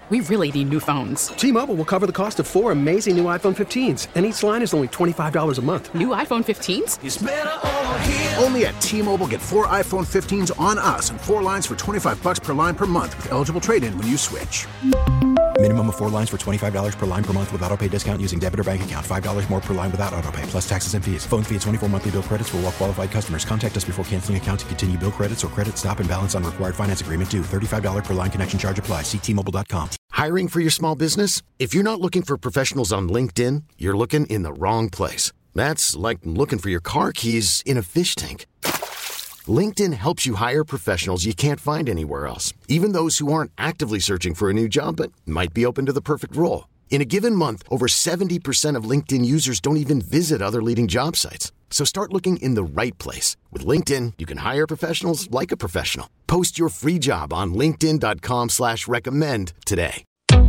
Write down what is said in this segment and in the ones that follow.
We really need new phones. T-Mobile will cover the cost of 4 amazing new iPhone 15s, and each line is only $25 a month. New iPhone 15s? It's better over here. Only at T-Mobile, get 4 iPhone 15s on us and 4 lines for $25 per line per month with eligible trade-in when you switch. Minimum of 4 lines for $25 per line per month with autopay discount using debit or bank account. $5 more per line without autopay, plus taxes and fees. Phone fee at 24 monthly bill credits for well-qualified customers. Contact us before canceling account to continue bill credits or credit stop and balance on required finance agreement due. $35 per line connection charge applies. See T-Mobile.com. Hiring for your small business? If you're not looking for professionals on LinkedIn, you're looking in the wrong place. That's like looking for your car keys in a fish tank. LinkedIn helps you hire professionals you can't find anywhere else, even those who aren't actively searching for a new job but might be open to the perfect role. In a given month, over 70% of LinkedIn users don't even visit other leading job sites. So start looking in the right place. With LinkedIn, you can hire professionals like a professional. Post your free job on linkedin.com/recommend today.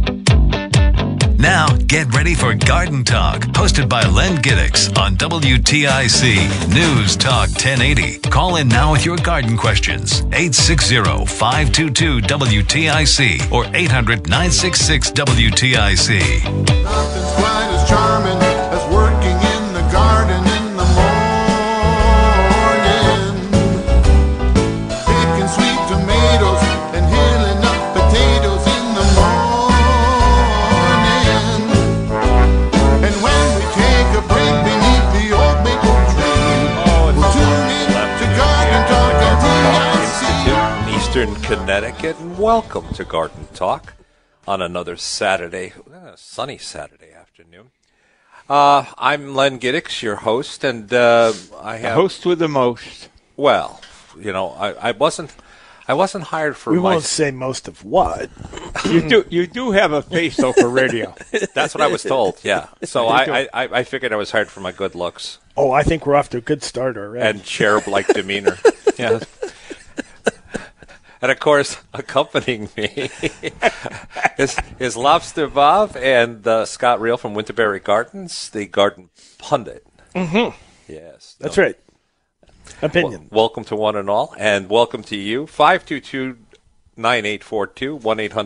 Now, get ready for Garden Talk, hosted by Len Giddix on WTIC News Talk 1080. Call in now with your garden questions. 860-522-WTIC or 800-966-WTIC. Nothing's quite as charming as working in the garden in the morning. Picking sweet tomatoes and hilling up potatoes in the morning. And when we take a break beneath the old maple tree, we'll tune in to Garden Talk on TIC. Eastern Connecticut, and welcome to Garden Talk on another Saturday, sunny Saturday afternoon. I'm Len Giddix, your host, and I have the host with the most. Well, you know, I wasn't hired for. We won't say most of what. You do have a face though for radio. That's what I was told. Yeah, so I figured I was hired for my good looks. Oh, I think we're off to a good start already. And cherub-like demeanor. Yeah. And, of course, accompanying me is Lobster Bob and Scott Reel from Winterberry Gardens, the garden pundit. Mm-hmm. Yes. That's right. Opinion. Welcome to one and all, and welcome to you. 522-9842,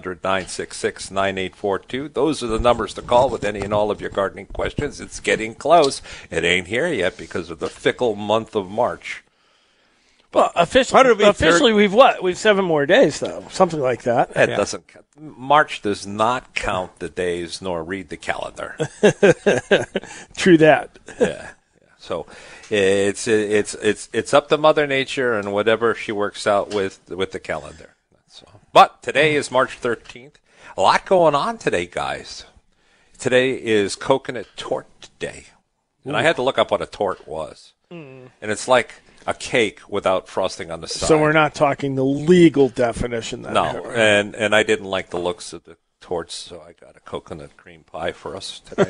1-800-966-9842. Those are the numbers to call with any and all of your gardening questions. It's getting close. It ain't here yet because of the fickle month of March. Well, officially, we've 7 more days, though. Something like that. That doesn't count. March does not count the days nor read the calendar. True that. Yeah. So it's up to Mother Nature and whatever she works out with the calendar. So, but today is March 13th. A lot going on today, guys. Today is Coconut Torte Day. And I had to look up what a torte was. And it's like a cake without frosting on the side. So we're not talking the legal definition then. No, and I didn't like the looks of the torts, so I got a coconut cream pie for us today.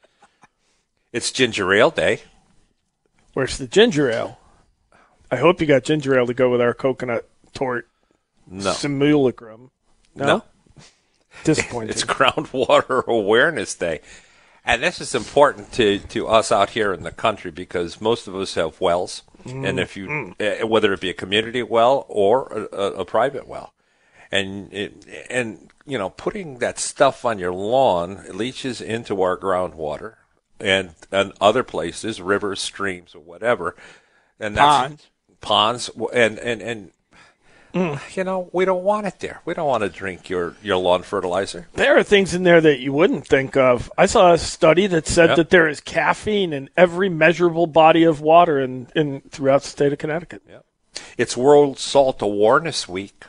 It's ginger ale day. Where's the ginger ale? I hope you got ginger ale to go with our coconut torte simulacrum. No? Disappointing. It's Groundwater Awareness Day. And this is important to us out here in the country because most of us have wells. And if you, whether it be a community well or a private well, and you know, putting that stuff on your lawn, it leaches into our groundwater and other places, rivers, streams, or whatever, and that's ponds, and you know, we don't want it there. We don't want to drink your lawn fertilizer. There are things in there that you wouldn't think of. I saw a study that said that there is caffeine in every measurable body of water in throughout the state of Connecticut. Yep. It's World Salt Awareness Week.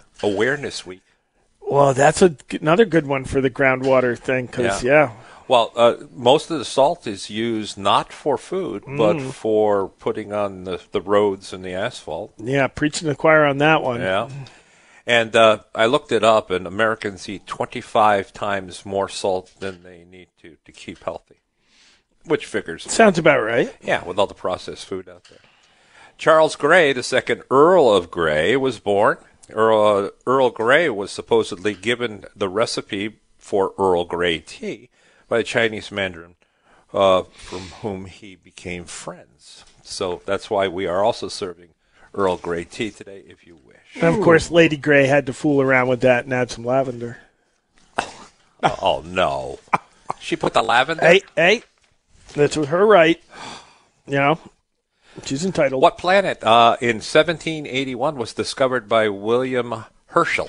Well, that's another good one for the groundwater thing because, Well, most of the salt is used not for food, but for putting on the roads and the asphalt. Yeah, preaching the choir on that one. Yeah. And I looked it up, and Americans eat 25 times more salt than they need to keep healthy, which figures. Sounds about right. Yeah, with all the processed food out there. Charles Grey, the second Earl of Grey, was born. Earl Grey was supposedly given the recipe for Earl Grey tea by a Chinese mandarin from whom he became friends. So that's why we are also serving Earl Grey tea today, if you wish. And, of course, Lady Grey had to fool around with that and add some lavender. Oh, no. She put the lavender? Hey, that's with her right. You know, she's entitled. What planet in 1781 was discovered by William Herschel?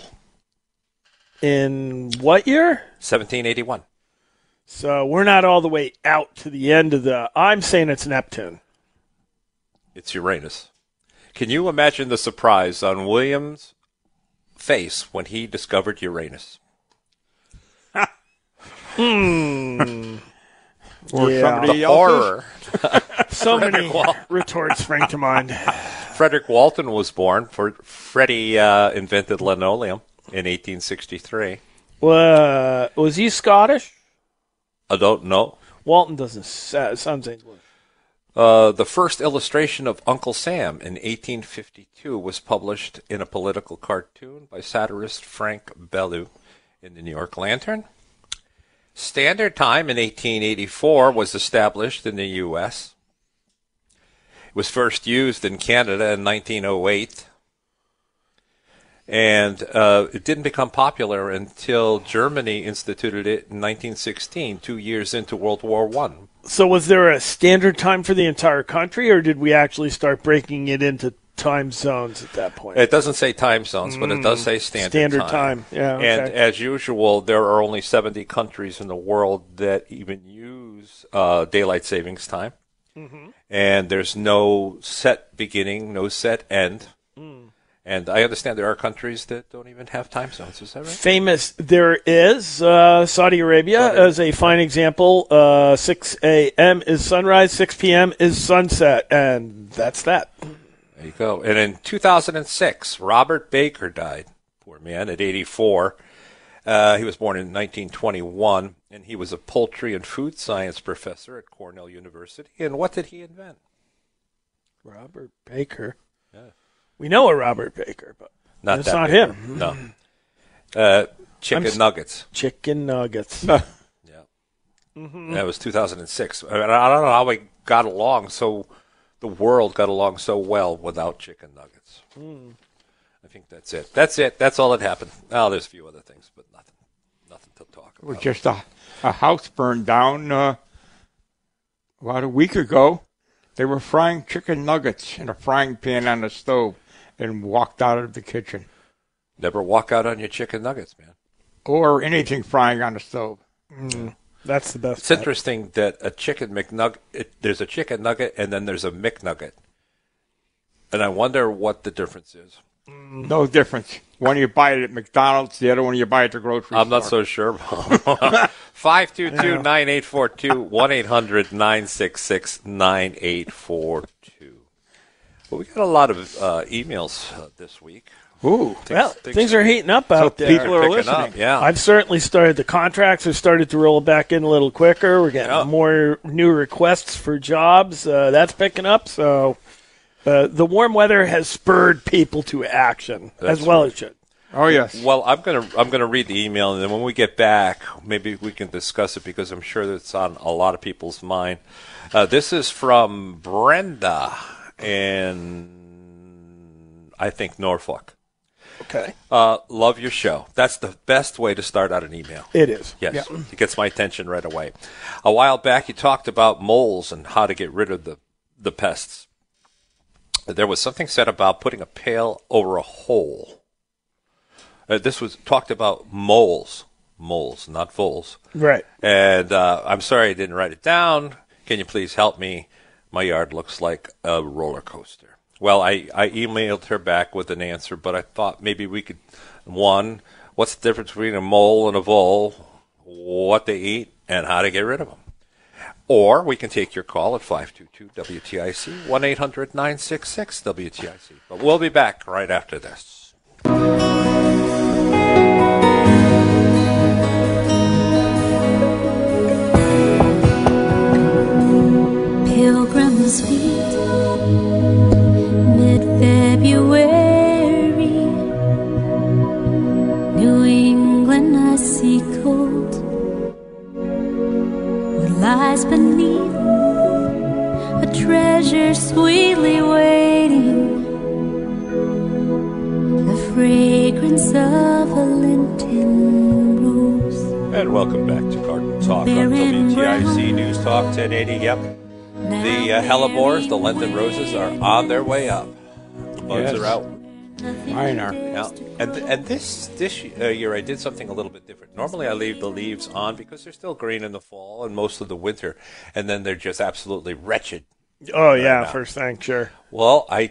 In what year? 1781. So we're not all the way out to the end of the... I'm saying it's Neptune. It's Uranus. Can you imagine the surprise on William's face when he discovered Uranus? Or Yeah. somebody The else's. horror. So many retorts spring to mind. Frederick Walton was born. Freddie invented linoleum in 1863. Was he Scottish? I don't know. Walton doesn't sounds English. The first illustration of Uncle Sam in 1852 was published in a political cartoon by satirist Frank Bellew in the New York Lantern. Standard Time in 1884 was established in the U.S. It was first used in Canada in 1908. And it didn't become popular until Germany instituted it in 1916, 2 years into World War I. So was there a standard time for the entire country, or did we actually start breaking it into time zones at that point? It doesn't say time zones, but it does say standard time. Yeah, okay. And as usual, there are only 70 countries in the world that even use daylight savings time. Mm-hmm. And there's no set beginning, no set end. And I understand there are countries that don't even have time zones. Is that right? Famous, there is. Saudi Arabia as a fine example. 6 a.m. is sunrise, 6 p.m. is sunset, and that's that. There you go. And in 2006, Robert Baker died. Poor man, at 84. He was born in 1921, and he was a poultry and food science professor at Cornell University. And what did he invent? Robert Baker. Yeah. We know a Robert Baker, but that's not Baker. him. No. Chicken nuggets. Chicken nuggets. Yeah. Mm-hmm. That was 2006. I don't know how we got along the world got along so well without chicken nuggets. I think that's it. That's all that happened. Oh, there's a few other things, but nothing to talk about. It was just a house burned down about a week ago. They were frying chicken nuggets in a frying pan on the stove and walked out of the kitchen. Never walk out on your chicken nuggets, man. Or anything frying on the stove. That's the best. It's interesting that a chicken McNugget, there's a chicken nugget and then there's a McNugget. And I wonder what the difference is. No difference. One you buy it at McDonald's, the other one you buy at the grocery store. I'm not so sure. 522-9842, 1-800-966-9842. Well, we got a lot of emails this week. Ooh. Things are heating up out there. People are listening. Up, yeah. I've certainly started. The contracts have started to roll back in a little quicker. We're getting more new requests for jobs. That's picking up. So the warm weather has spurred people to action, as well as should. Oh, yes. Well, I'm gonna read the email, and then when we get back, maybe we can discuss it because I'm sure that it's on a lot of people's mind. This is from Brenda in, I think, Norfolk. Okay. Love your show. That's the best way to start out an email. It is. Yes. Yeah. It gets my attention right away. A while back, you talked about moles and how to get rid of the pests. There was something said about putting a pail over a hole. This was talked about moles, not voles. Right. And I'm sorry I didn't write it down. Can you please help me? My yard looks like a roller coaster. Well, I emailed her back with an answer, but I thought maybe we could, one, what's the difference between a mole and a vole, what they eat, and how to get rid of them. Or we can take your call at 522-WTIC, 1-800-966-WTIC. But we'll be back right after this. Pilgrim's feet, mid-February, New England icy cold, what lies beneath, a treasure sweetly waiting, the fragrance of a Lenten rose. And welcome back to Garden Talk on WTIC News Talk 1080. Yep. The hellebores, the Lenten roses, are on their way up. The buds are out. Mine are. Yeah. And this year I did something a little bit different. Normally I leave the leaves on because they're still green in the fall and most of the winter, and then they're just absolutely wretched. Oh, yeah, first thing, sure. Well, I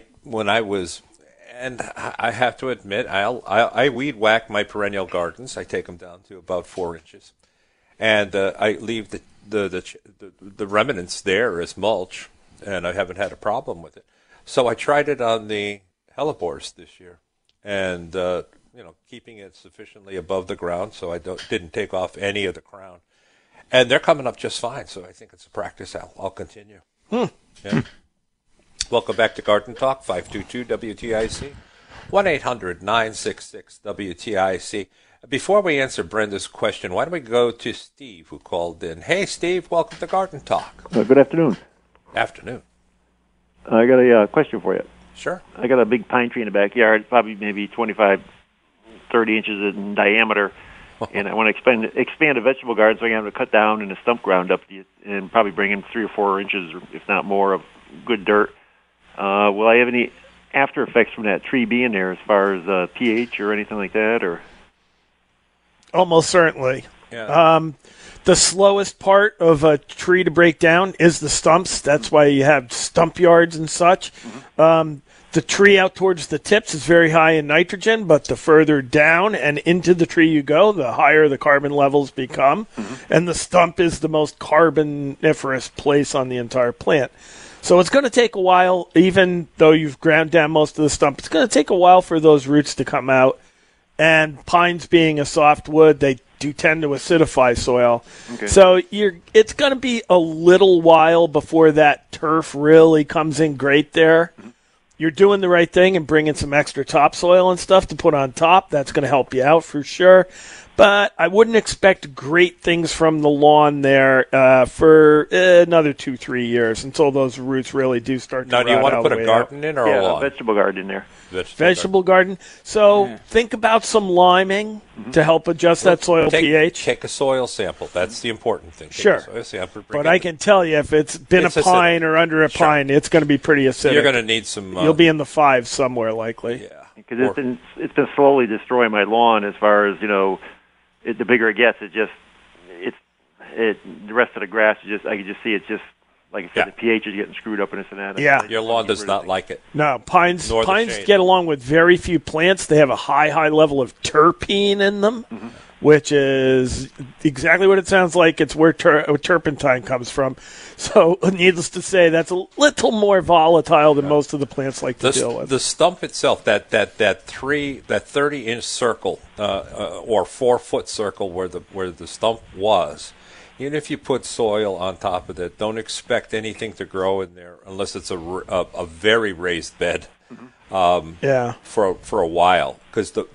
have to admit, I weed whack my perennial gardens. I take them down to about 4 inches, and I leave the remnants there as mulch, and I haven't had a problem with it. So I tried it on the hellebores this year, and keeping it sufficiently above the ground so I didn't take off any of the crown, and they're coming up just fine. So I think it's a practice. I'll continue. Yeah. Welcome back to Garden Talk, 522-WTIC, 1-800-966-WTIC. Before we answer Brenda's question, why don't we go to Steve, who called in. Hey, Steve, welcome to Garden Talk. Good afternoon. Afternoon. I got a question for you. Sure. I got a big pine tree in the backyard, probably maybe 25, 30 inches in diameter, and I want to expand a vegetable garden, so I'm going to have to cut down and a stump ground up and probably bring in 3 or 4 inches, if not more, of good dirt. Will I have any after effects from that tree being there as far as pH or anything like that? Or almost certainly. Yeah. The slowest part of a tree to break down is the stumps. That's why you have stump yards and such. The tree out towards the tips is very high in nitrogen, but the further down and into the tree you go, the higher the carbon levels become. And the stump is the most carboniferous place on the entire plant. So it's going to take a while, even though you've ground down most of the stump, it's going to take a while for those roots to come out. And pines being a soft wood, they do tend to acidify soil. Okay. So it's going to be a little while before that turf really comes in great there. You're doing the right thing and bringing some extra topsoil and stuff to put on top. That's going to help you out for sure. But I wouldn't expect great things from the lawn there for another 2-3 years until those roots really do start to Now, do you want to put a garden in or a lawn? A vegetable garden in there. Vegetable garden. So think about some liming to help adjust that soil pH. Take a soil sample. That's the important thing. Take Sure. a soil sample, But I can tell you, if it's been a pine or under a pine, it's going to be pretty acidic. You're going to need some... You'll be in the 5s somewhere, likely. Yeah. Because it's been slowly destroying my lawn as far as, the bigger it gets, the rest of the grass, I can just see it's just, like I said, the pH is getting screwed up and this and that. Yeah. Your lawn does not like it. No, pines get along with very few plants. They have a high level of terpene in them, which is exactly what it sounds like. It's where turpentine comes from. So, needless to say, that's a little more volatile than most of the plants like to deal with. The stump itself, that 30-inch circle or 4-foot circle where the stump was, even if you put soil on top of it, don't expect anything to grow in there unless it's a very raised bed. For a while, because the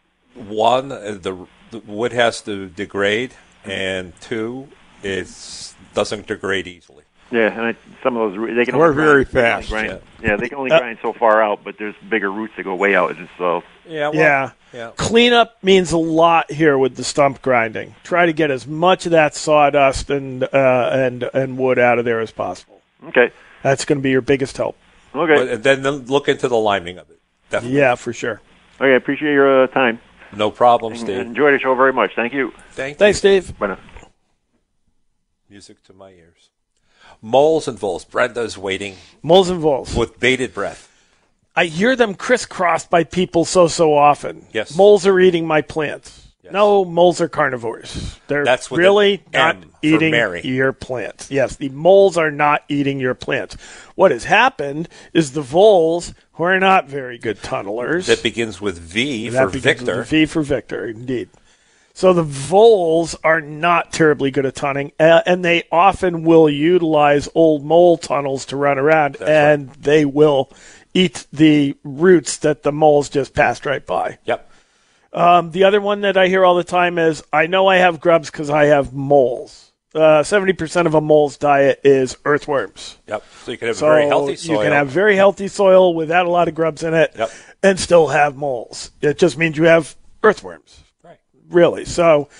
wood has to degrade, and 2, it doesn't degrade easily. Yeah, and some of those they can work very fast. They can only grind so far out, but there's bigger roots that go way out. So cleanup means a lot here with the stump grinding. Try to get as much of that sawdust and wood out of there as possible. Okay, that's going to be your biggest help. Okay, and then look into the liming of it. Definitely. Yeah, for sure. Okay, I appreciate your time. No problem, Steve. Enjoy the show very much. Thank you. Thanks, Steve. Bye now. Music to my ears. Moles and voles. Brenda's waiting. Moles and voles. With bated breath. I hear them crisscrossed by people so often. Yes. Moles are eating my plants. Yes. No, moles are carnivores. They're really not eating your plants. Yes, the moles are not eating your plants. What has happened is the voles, who are not very good tunnelers. That begins with V for Victor. V for Victor, indeed. So the voles are not terribly good at tunneling, and they often will utilize old mole tunnels to run around, they will eat the roots that the moles just passed right by. Yep. The other one that I hear all the time is, I know I have grubs because I have moles. 70% of a mole's diet is earthworms. Yep. So you can have very healthy soil. You can have very healthy soil without a lot of grubs in it and still have moles. It just means you have earthworms. Really. So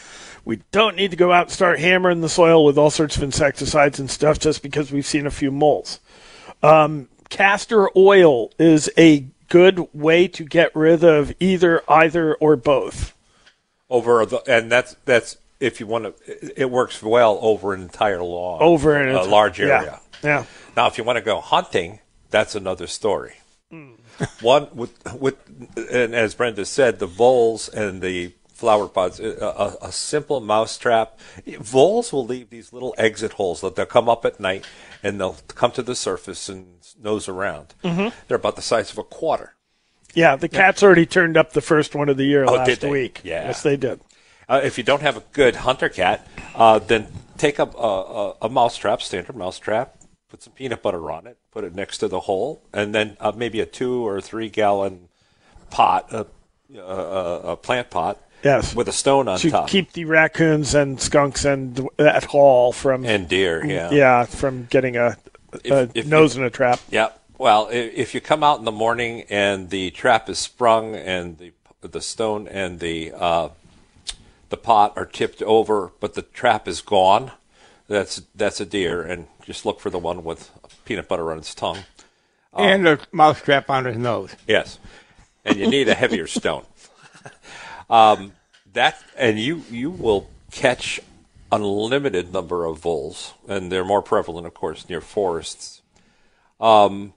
We don't need to go out and start hammering the soil with all sorts of insecticides and stuff just because we've seen a few moles. Castor oil is a good way to get rid of either or both. And that's if you want to. It works well over an entire lawn, over a large area. Yeah. Now, if you want to go hunting, that's another story. One and as Brenda said, the voles and the flower pods, a simple mouse trap. Voles will leave these little exit holes that they'll come up at night and they'll come to the surface and nose around. Mm-hmm. They're about the size of a quarter. Yeah, the cats already turned up the first one of the year last did they? week. Yeah. Yes, they did. If you don't have a good hunter cat, then take up a mouse trap, standard mouse trap, put some peanut butter on it, put it next to the hole, and then maybe a 2 or 3 gallon pot, a plant pot, yes, with a stone on top. To keep the raccoons and skunks and that hall from and deer, from getting a nose in a trap. Yeah. Well, if you come out in the morning and the trap is sprung and the stone and the pot are tipped over, but the trap is gone, that's a deer, and just look for the one with peanut butter on its tongue. And a mouse trap on his nose. Yes. And you need a heavier stone. And you will catch unlimited number of voles, and they're more prevalent, of course, near forests. For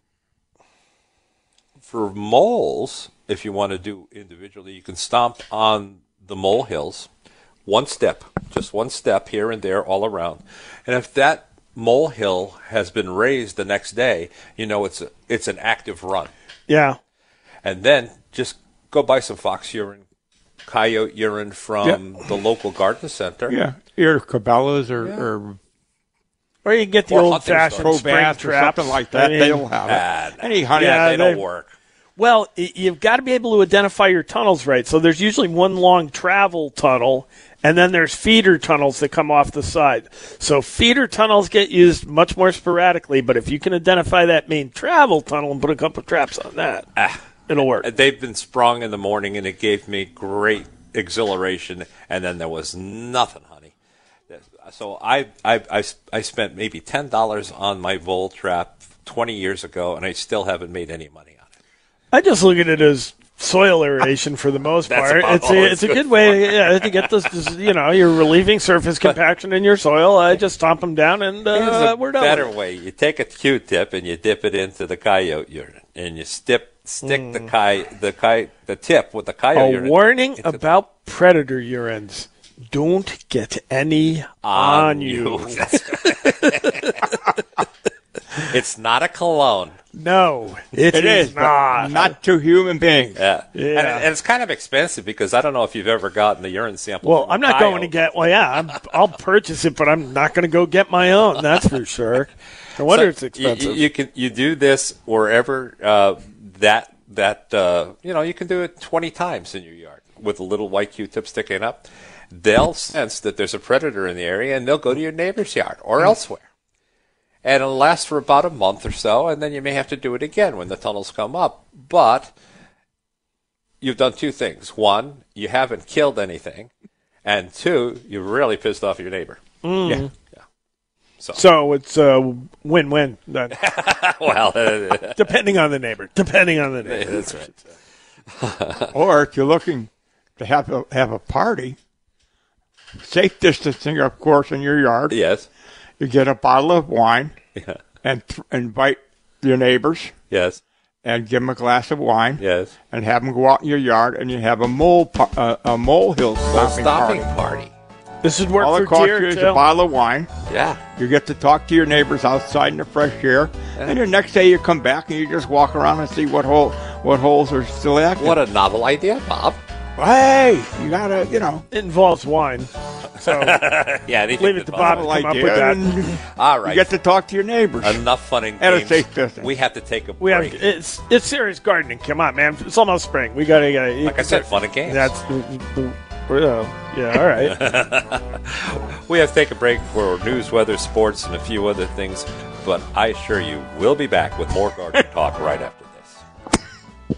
moles, if you want to do individually, you can stomp on the mole hills. Just one step here and there all around. And if that mole hill has been raised the next day, you know it's an active run. Yeah. And then just go buy some fox urine, coyote urine from the local garden center. Yeah, either Cabela's or you can get the old-fashioned spring traps or something like that. They'll have it. Any honey, they don't work. Well, you've got to be able to identify your tunnels right. So there's usually one long travel tunnel, and then there's feeder tunnels that come off the side. So feeder tunnels get used much more sporadically, but if you can identify that main travel tunnel and put a couple of traps on that, it'll work. They've been sprung in the morning, and it gave me great exhilaration, and then there was nothing, honey. So I spent maybe $10 on my vole trap 20 years ago, and I still haven't made any money on it. I just look at it as soil aeration for the most part. It's a good way to get this. You're relieving surface compaction in your soil. I just stomp them down and we're done. Better way. You take a Q-tip and you dip it into the coyote urine, and you stick the tip with the coyote urine. A warning about predator urines: don't get any on you. It's not a cologne. No, it is not. Not to human beings. Yeah. And it's kind of expensive because I don't know if you've ever gotten the urine sample. Well, I'm not going to get. Well, yeah, I'll purchase it, but I'm not going to go get my own. That's for sure. No wonder it's expensive. You do this wherever you can do it 20 times in your yard with a little white Q-tip sticking up. They'll sense that there's a predator in the area, and they'll go to your neighbor's yard or elsewhere. And it'll last for about a month or so, and then you may have to do it again when the tunnels come up. But you've done two things. One, you haven't killed anything. And two, you've really pissed off your neighbor. Mm. Yeah. So it's a win-win then. Well, depending on the neighbor. That's right. Or if you're looking to have a party, safe distancing, of course, in your yard. Yes. You get a bottle of wine and invite your neighbors. Yes. And give them a glass of wine. Yes. And have them go out in your yard, and you have a molehill stomping party. This would work All for it costs deer, you is too. a bottle of wine. Yeah. You get to talk to your neighbors outside in the fresh air. Yeah. And the next day you come back and you just walk around and see what holes are still active. What a novel idea, Bob. Hey, you gotta, It involves wine. So yeah, leave it to Bob to come up with that. All right. You get to talk to your neighbors. Enough fun and At games. a safe distance. We have to take a break. It's serious gardening. Come on, man. It's almost spring. We gotta like I said, fun and games. That's yeah. All right. We have to take a break for news, weather, sports, and a few other things. But I assure you, we'll be back with more garden talk right after this.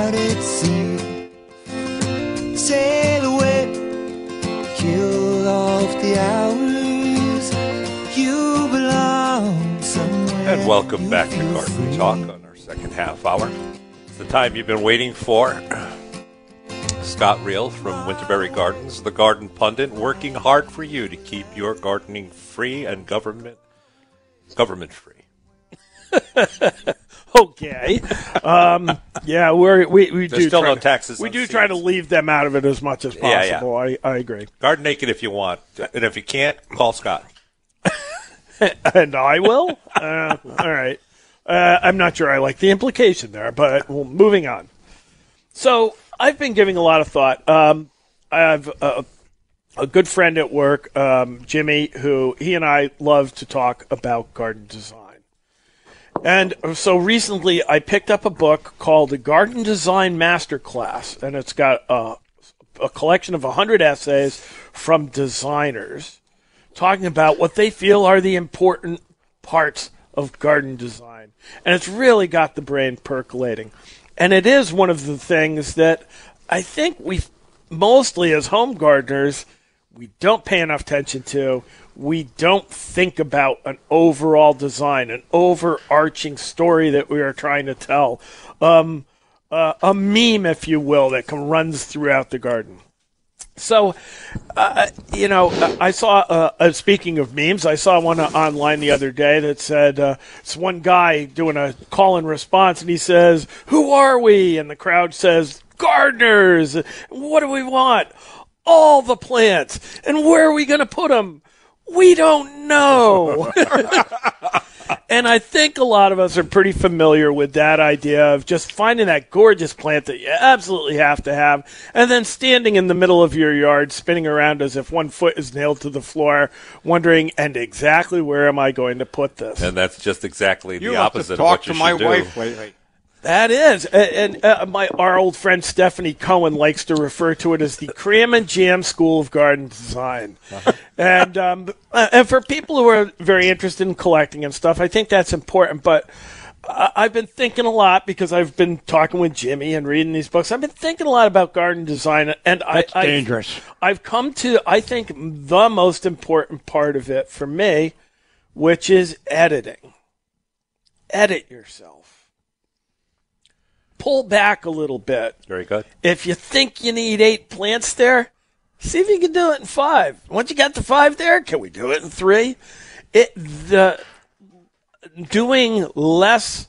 out at sea. Sail away, kill off the hours. You belong somewhere. And welcome back to Garden Talk on our second half hour. It's the time you've been waiting for. Scott Reel from Winterberry Gardens, the garden pundit, working hard for you to keep your gardening free and government free. Okay. Yeah, we There's do still try no to- taxes We on do seeds. try to leave them out of it as much as possible. Yeah. I agree. Garden naked if you want, and if you can't, call Scott. And I will? All right. I'm not sure I like the implication there, but moving on. So I've been giving a lot of thought. I have a good friend at work, Jimmy, who he and I love to talk about garden design. And so recently I picked up a book called The Garden Design Masterclass, and it's got a collection of 100 essays from designers talking about what they feel are the important parts of garden design. And it's really got the brain percolating. And it is one of the things that I think we mostly as home gardeners, we don't pay enough attention to. We don't think about an overall design, an overarching story that we are trying to tell. A meme, if you will, that runs throughout the garden. So, I saw, speaking of memes, I saw one online the other day that said, it's one guy doing a call and response, and he says, "Who are we?" And the crowd says, "Gardeners." "What do we want?" "All the plants." "And where are we going to put them?" "We don't know." And I think a lot of us are pretty familiar with that idea of just finding that gorgeous plant that you absolutely have to have, and then standing in the middle of your yard, spinning around as if one foot is nailed to the floor, wondering, and exactly where am I going to put this? And that's just exactly You the have opposite to of talk what you to my should do. wife lately. That is, and our old friend Stephanie Cohen likes to refer to it as the Cram and Jam School of Garden Design. And for people who are very interested in collecting and stuff, I think that's important. But I've been thinking a lot because I've been talking with Jimmy and reading these books. I've been thinking a lot about garden design, and That's dangerous. I've come to, I think, the most important part of it for me, which is editing. Edit yourself. Pull back a little bit. Very good. If you think you need 8 plants there, see if you can do it in 5. Once you got the 5 there, can we do it in 3? Doing less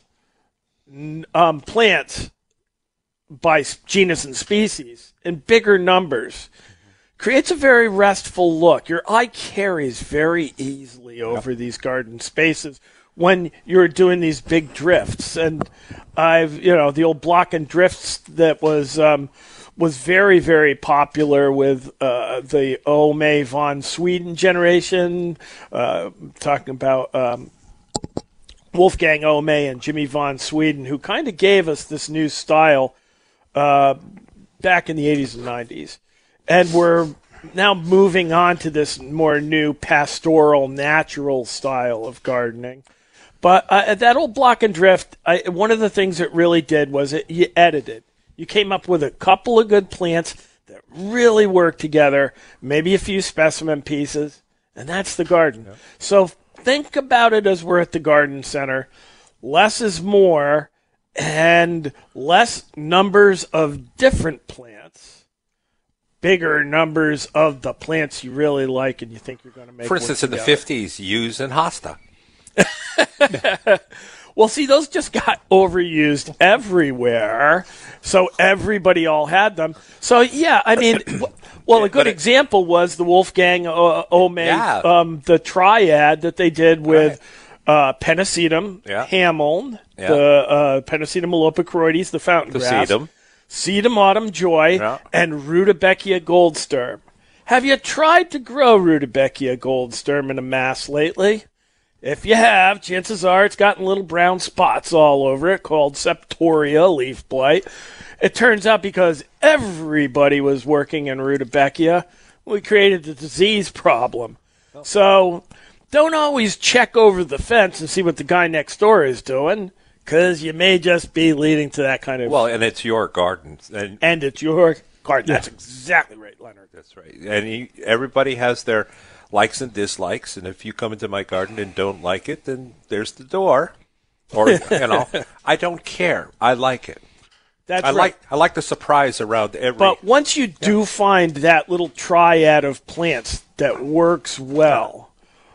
plants by genus and species in bigger numbers creates a very restful look. Your eye carries very easily over these garden spaces when you're doing these big drifts. And the old block and drifts that was very, very popular with the Ome von Sweden generation, talking about Wolfgang Ome and Jimmy von Sweden, who kind of gave us this new style back in the 80s and 90s. And we're now moving on to this more new pastoral, natural style of gardening. But that old block and drift, one of the things it really did was you edited. You came up with a couple of good plants that really work together, maybe a few specimen pieces, and that's the garden. Yep. So think about it as we're at the garden center. Less is more, and less numbers of different plants, bigger numbers of the plants you really like and you think you're going to make. For instance, in the 50s, Hughes and Hosta. Well, see, those just got overused everywhere, so everybody all had them. So, yeah, I mean, a good example was the Wolfgang Ome, the triad that they did with Pennisetum, Hamel, the Pennisetum alopecrioides, the fountain grass, Sedum Autumn Joy, and Rudbeckia goldsturm. Have you tried to grow Rudbeckia goldsturm in a mass lately? If you have, chances are it's gotten little brown spots all over it called septoria, leaf blight. It turns out because everybody was working in Rudbeckia, we created the disease problem. So don't always check over the fence and see what the guy next door is doing. Because you may just be leading to that kind of... Well, and it's your garden. And it's your garden. That's exactly right, Leonard. That's right. And everybody has their likes and dislikes, and if you come into my garden and don't like it, then there's the door. Or, I don't care. I like it. That's right. I like the surprise around every... But once you do find that little triad of plants that works well,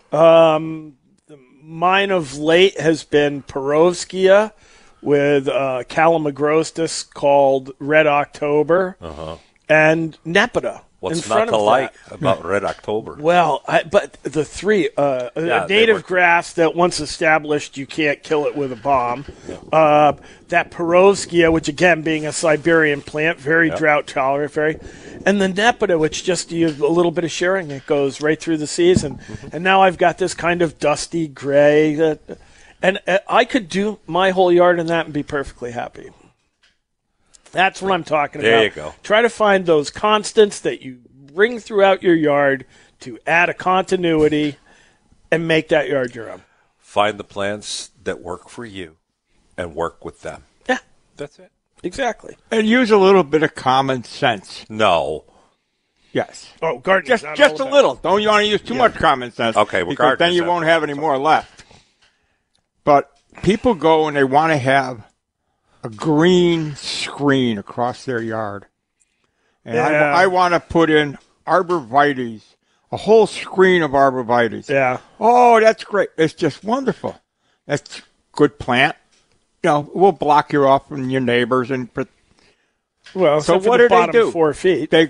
mine of late has been Perovskia with Calamagrostis called Red October and Nepeta. What's not to like about Red October? Well, but the three, native grass that once established, you can't kill it with a bomb. That Perovskia, which again being a Siberian plant, very drought tolerant, and the Nepeta, which just a little bit of sharing, it goes right through the season. And now I've got this kind of dusty gray, and I could do my whole yard in that and be perfectly happy. That's what I'm talking about. There you go. Try to find those constants that you bring throughout your yard to add a continuity and make that yard your own. Find the plants that work for you and work with them. Yeah. That's it. Exactly. And use a little bit of common sense. No. Yes. Oh, gardening. Just a little. Don't you want to use too much common sense? Okay, well, because then you won't have any more left. But people go and they want to have a green screen across their yard. And I want to put in arborvitaes, a whole screen of arborvitaes. Yeah. Oh, that's great. It's just wonderful. That's a good plant. We'll block you off from your neighbors. So what do they do? 4 feet. They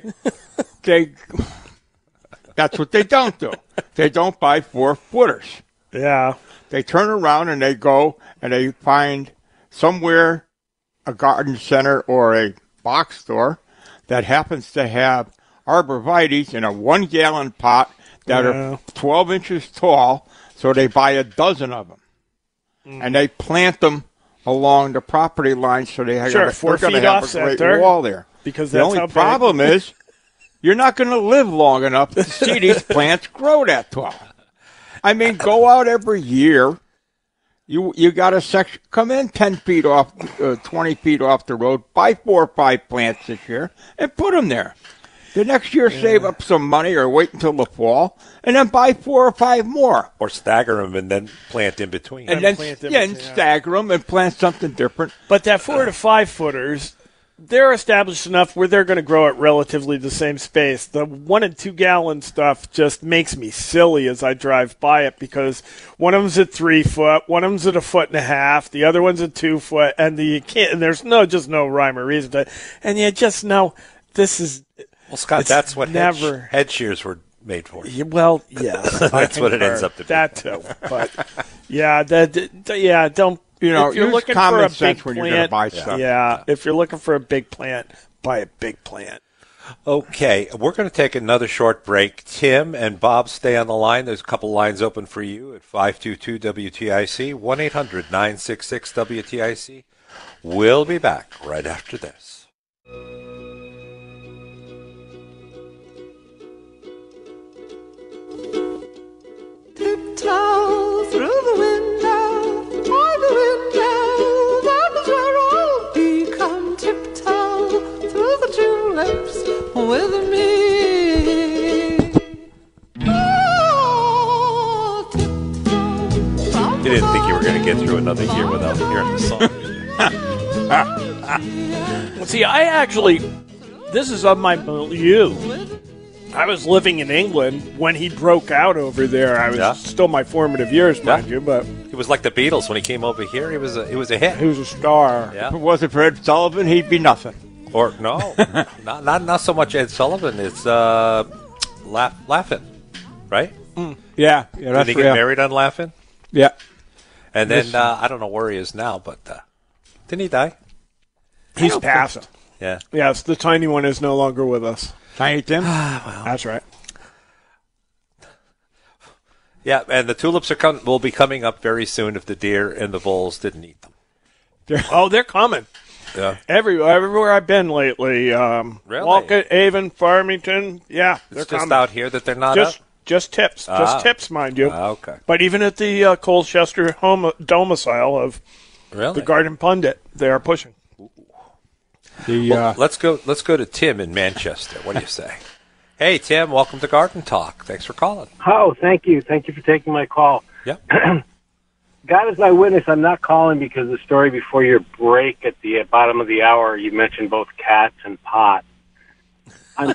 that's what they don't do. They don't buy 4-footers. Yeah. They turn around and they go and they find somewhere a garden center or a box store that happens to have arborvitaes in a 1-gallon pot that are 12 inches tall, so they buy a dozen of them. And they plant them along the property line so they have, Sure, they're 4 going feet to have a offset great wall there. Because the that's only how big. problem is you're not going to live long enough to see these plants grow that tall. I mean, go out every year. You got a section, come in 10 feet off, 20 feet off the road, buy 4 or 5 plants this year, and put them there. The next year, save up some money or wait until the fall, and then buy 4 or 5 more. Or stagger them and then plant in between. And then stagger them and plant something different. But that 4 to 5 footers, they're established enough where they're going to grow at relatively the same space. The 1 and 2 gallon stuff just makes me silly as I drive by it because one of them's at 3 foot, one of them's at 1.5 feet, the other one's at 2 foot, and there's no rhyme or reason to it. And you just know this is. Well, Scott, that's what never head shears were made for. Well, yes, that's what it ends up to be. That too, but don't. If you're use looking common for a sense big when plant, you're going to buy stuff. Yeah, if you're looking for a big plant, buy a big plant. Okay, we're going to take another short break. Tim and Bob, stay on the line. There's a couple lines open for you at 522-WTIC, 1-800-966-WTIC. We'll be back right after this. Tiptoe through the window, by the window, that is where I'll be. Come tiptoe through the tulips with me. Oh, tiptoe. You didn't think you were going to get through another year without hearing the song. See, this is of my milieu. I was living in England when he broke out over there. I was still my formative years, mind you, but it was like the Beatles when he came over here. He was a hit. He was a star. Yeah. If it wasn't for Ed Sullivan, he'd be nothing. Or no, not so much Ed Sullivan. It's Laugh-In, right? Yeah, Did he get married on Laugh-In? Yeah. And then I don't know where he is now, but didn't he die? He's passed. So. Yeah. Yes, the tiny one is no longer with us. Tiny Tim? Well, that's right. Yeah, and the tulips will be coming up very soon if the deer and the voles didn't eat them. They're coming. Yeah. Everywhere I've been lately. Really? Wolcott, Avon, Farmington. Yeah, they're it's just coming. out here that they're not just up? Just tips. Just tips, mind you. Okay. But even at the Colchester domicile of Really? The Garden Pundit. They are pushing. Well, let's go to Tim in Manchester. What do you say? Hey, Tim, welcome to Garden Talk. Thanks for calling. Oh, thank you. Thank you for taking my call. Yeah. God is my witness, I'm not calling because the story before your break at the bottom of the hour, you mentioned both cats and pot. I'm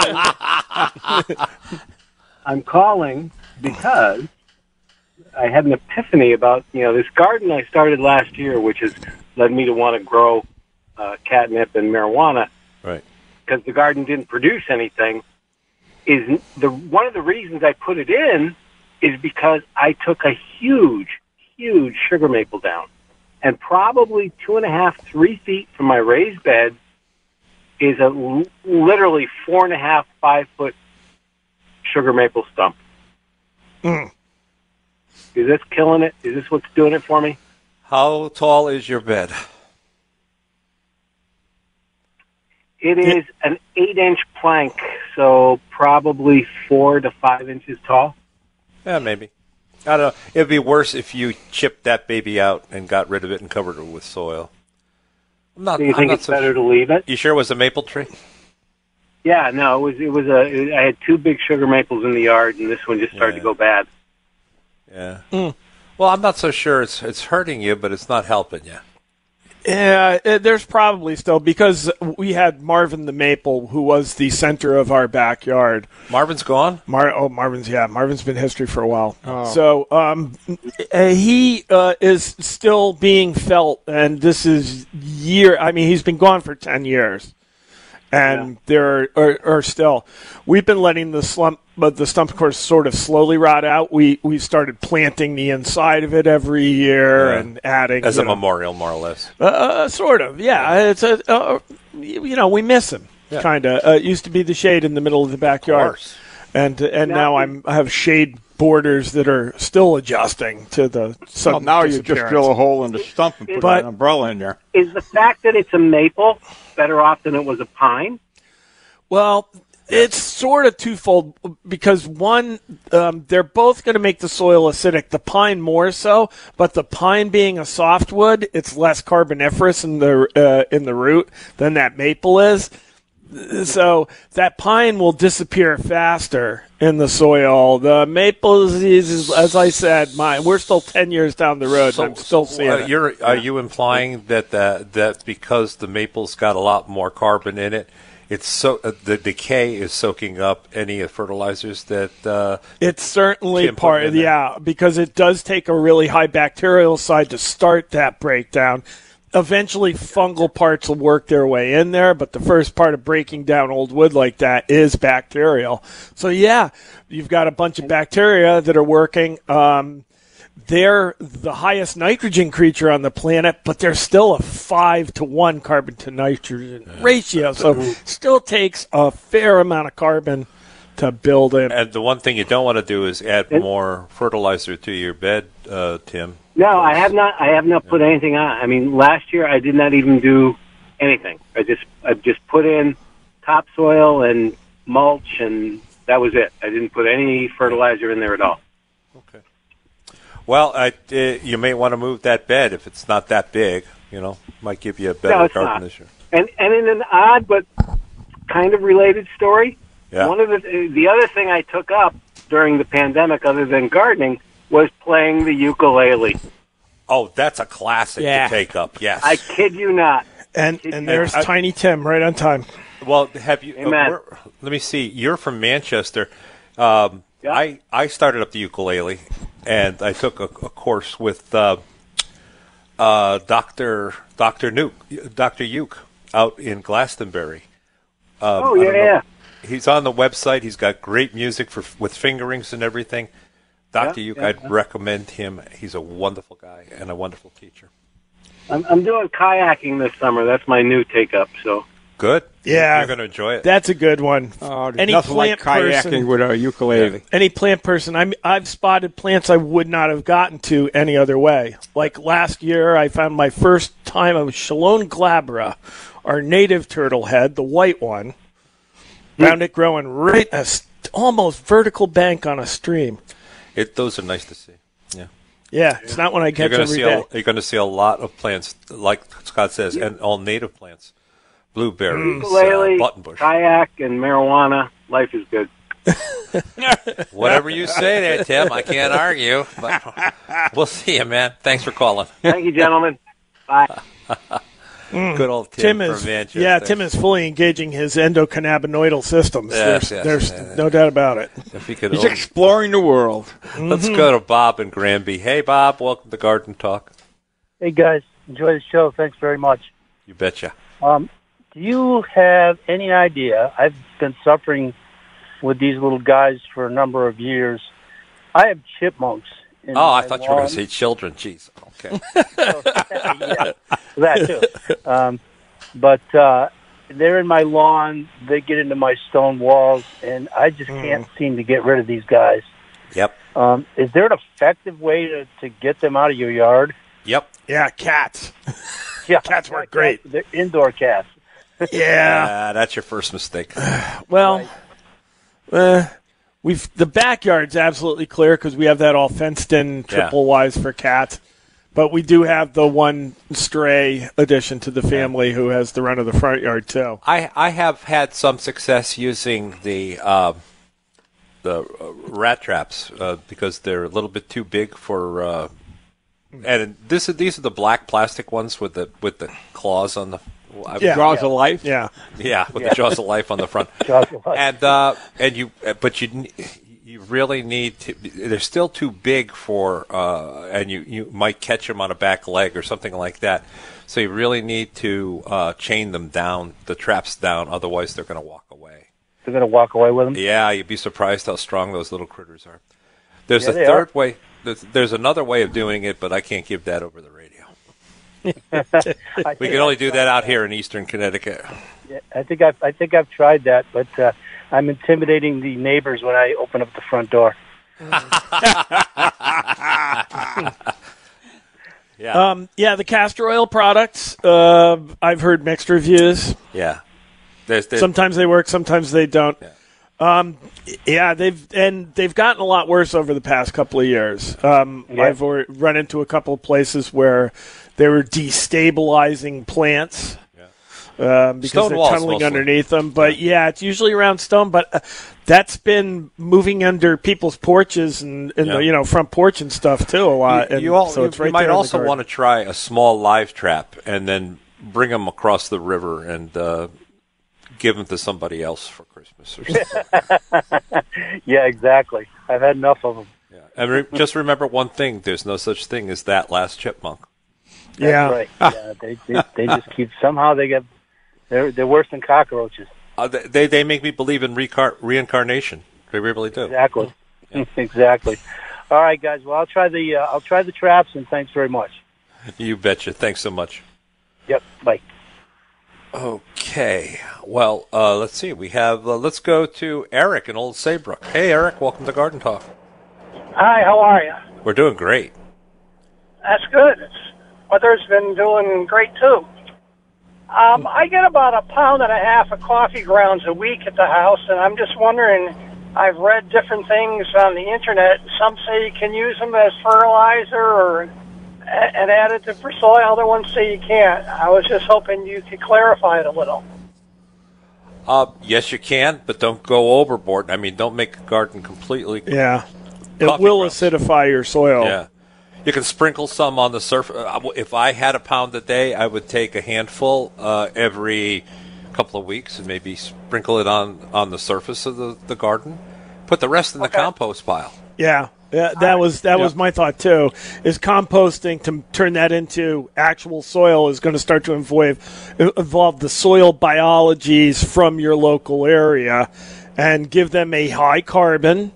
calling because I had an epiphany about, this garden I started last year, which has led me to want to grow catnip and marijuana. Right. Because the garden didn't produce anything. One of the reasons I put it in is because I took a huge sugar maple down, and probably 2.5, 3 feet from my raised bed is a literally 4.5, 5 foot sugar maple stump. Mm. Is this killing it? Is this what's doing it for me? How tall is your bed? It is an 8-inch plank, so probably 4 to 5 inches tall. Yeah, maybe. I don't know. It'd be worse if you chipped that baby out and got rid of it and covered it with soil. Do you think it's better to leave it? You sure it was a maple tree? Yeah, no, I had 2 big sugar maples in the yard, and this one just started to go bad. Yeah. Well, I'm not so sure it's hurting you, but it's not helping you. Yeah, there's probably still, because we had Marvin the Maple, who was the center of our backyard. Marvin's gone? Marvin's been history for a while. Oh. So he is still being felt, and this is he's been gone for 10 years. And there are still, we've been letting the stump, of course, sort of slowly rot out. We started planting the inside of it every year and adding as a memorial, more or less. Sort of, yeah. It's we miss him, kind of. It used to be the shade in the middle of the backyard, and now I have shade borders that are still adjusting to the sudden now you just drill a hole in the stump and put an umbrella in there. Is the fact that it's a maple better off than it was a pine? Well, it's sort of twofold, because one, they're both going to make the soil acidic. The pine more so, but the pine being a softwood, it's less carboniferous in the root than that maple is. So that pine will disappear faster in the soil. The maple is, as I said, we're still 10 years down the road, and I'm still seeing it. Are you implying that because the maple's got a lot more carbon in it, it's the decay is soaking up any fertilizers that it's certainly part of because it does take a really high bacterial side to start that breakdown. Eventually, fungal parts will work their way in there, but the first part of breaking down old wood like that is bacterial. So, you've got a bunch of bacteria that are working. They're the highest nitrogen creature on the planet, but they're still a 5-to-1 carbon to nitrogen ratio. So, still takes a fair amount of carbon to build in. And the one thing you don't want to do is add more fertilizer to your bed, Tim. No, I have not. I have not put anything on. I mean, last year I did not even do anything. I just put in topsoil and mulch, and that was it. I didn't put any fertilizer in there at all. Okay. Well, you may want to move that bed if it's not that big. Might give you a better garden this year. And in an odd but kind of related story, one of the other thing I took up during the pandemic, other than gardening, was playing the ukulele. Oh, that's a classic to take up. Yes, I kid you not. And there's Tiny Tim right on time. Well, have you? Amen. Let me see. You're from Manchester. I started up the ukulele, and I took a course with Dr. Uke out in Glastonbury. He's on the website. He's got great music with fingerings and everything. Dr. Uke, I'd recommend him. He's a wonderful guy and a wonderful teacher. I'm doing kayaking this summer. That's my new take-up. So good. Yeah, you're going to enjoy it. That's a good one. Any nothing like kayaking with a ukulele. Any plant person. I've spotted plants I would not have gotten to any other way. Like last year, I found my first time of Chalone glabra, our native turtle head, the white one. Found it growing almost vertical bank on a stream. Those are nice to see. Yeah. Yeah, it's not when I catch every day. You're going to see a lot of plants, like Scott says, and all native plants. Blueberries, Ukulele, buttonbush. kayak, and marijuana. Life is good. Whatever you say there, Tim. I can't argue. But we'll see you, man. Thanks for calling. Thank you, gentlemen. Bye. Good old Tim is from Manchester. Yeah, Tim is fully engaging his endocannabinoidal systems. Yes, there's yes. no doubt about it. If he could He's exploring the world. Let's go to Bob in Granby. Hey, Bob. Welcome to Garden Talk. Hey, guys. Enjoy the show. Thanks very much. You betcha. Do you have any idea? I've been suffering with these little guys for a number of years. I have chipmunks. I thought you were going to say children. Jeez. Okay. Yeah, that too. But they're in my lawn. They get into my stone walls, and I just can't seem to get rid of these guys. Yep. Is there an effective way to get them out of your yard? Yep. Yeah, cats. Yeah, cats work great. They're indoor cats. Yeah. That's your first mistake. Well, the backyard's absolutely clear because we have that all fenced in triple wise for cats. But we do have the one stray addition to the family who has the run of the front yard too. I have had some success using the rat traps because they're a little bit too big for. And these are the black plastic ones with the claws on the. Jaws of life. Yeah. Yeah, with the jaws of life on the front. Jaws of life. And you really need to. They're still too big for, and you might catch them on a back leg or something like that. So you really need to chain them down, the traps down. Otherwise, they're going to walk away. They're going to walk away with them. Yeah, you'd be surprised how strong those little critters are. There's a third way. There's another way of doing it, but I can't give that over the radio. We can only do that out here in eastern Connecticut. Yeah, I think I've tried that, but I'm intimidating the neighbors when I open up the front door. The castor oil products. I've heard mixed reviews. Yeah, sometimes they work, sometimes they don't. Yeah. They've gotten a lot worse over the past couple of years. I've run into a couple of places where they were destabilizing plants. Because stone they're walls tunneling mostly. underneath them. But it's usually around stone. But that's been moving under people's porches and the front porch and stuff too a lot. You right might there in also the garden. want to try a small live trap and then bring them across the river and give them to somebody else for Christmas or something. Yeah, exactly. I've had enough of them. Yeah. And just remember one thing: there's no such thing as that last chipmunk. Yeah, right. Yeah, they just keep they're worse than cockroaches. They make me believe in reincarnation. They really do. Exactly. Exactly. All right, guys. Well, I'll try the traps, and thanks very much. You betcha. Thanks so much. Yep. Bye. Okay. Well, let's see. We have. Let's go to Eric in Old Saybrook. Hey, Eric. Welcome to Garden Talk. Hi. How are you? We're doing great. That's good. Weather's been doing great too. I get about 1.5 pounds of coffee grounds a week at the house, and I'm just wondering. I've read different things on the internet. Some say you can use them as fertilizer or an additive for soil. Other ones say you can't. I was just hoping you could clarify it a little. Yes, you can, but don't go overboard. I mean, don't make a garden completely. Yeah, it will acidify your soil. Yeah. You can sprinkle some on the surface. If I had 1 pound a day, I would take a handful every couple of weeks and maybe sprinkle it on the surface of the garden. Put the rest in the compost pile. Yeah, that was my thought too. Is composting to turn that into actual soil is going to start to involve the soil biologies from your local area, and give them a high carbon,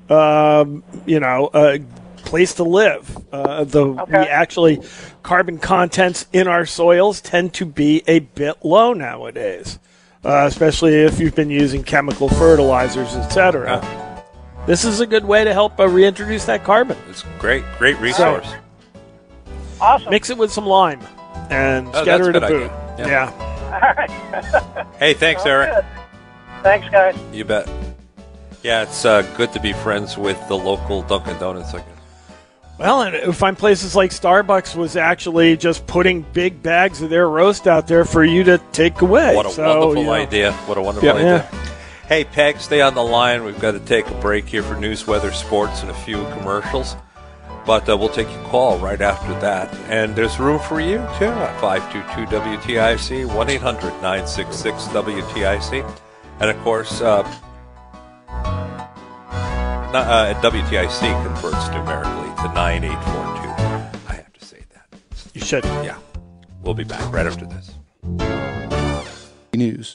place to live. We actually carbon contents in our soils tend to be a bit low nowadays, especially if you've been using chemical fertilizers, etc. This is a good way to help reintroduce that carbon. It's great resource. Awesome. Mix it with some lime and scatter it a boot. Yeah. All right. Hey, thanks, Eric. Good. Thanks, guys. You bet. Yeah, it's good to be friends with the local Dunkin' Donuts, I guess. Well, and I find places like Starbucks was actually just putting big bags of their roast out there for you to take away. What a wonderful idea. What a wonderful idea. Hey, Peg, stay on the line. We've got to take a break here for news, weather, sports, and a few commercials. But we'll take your call right after that. And there's room for you, too, at 522-WTIC, 1-800-966-WTIC. And, of course, WTIC converts numerically to 9842. I have to say that. You should. Yeah. We'll be back right after this. News.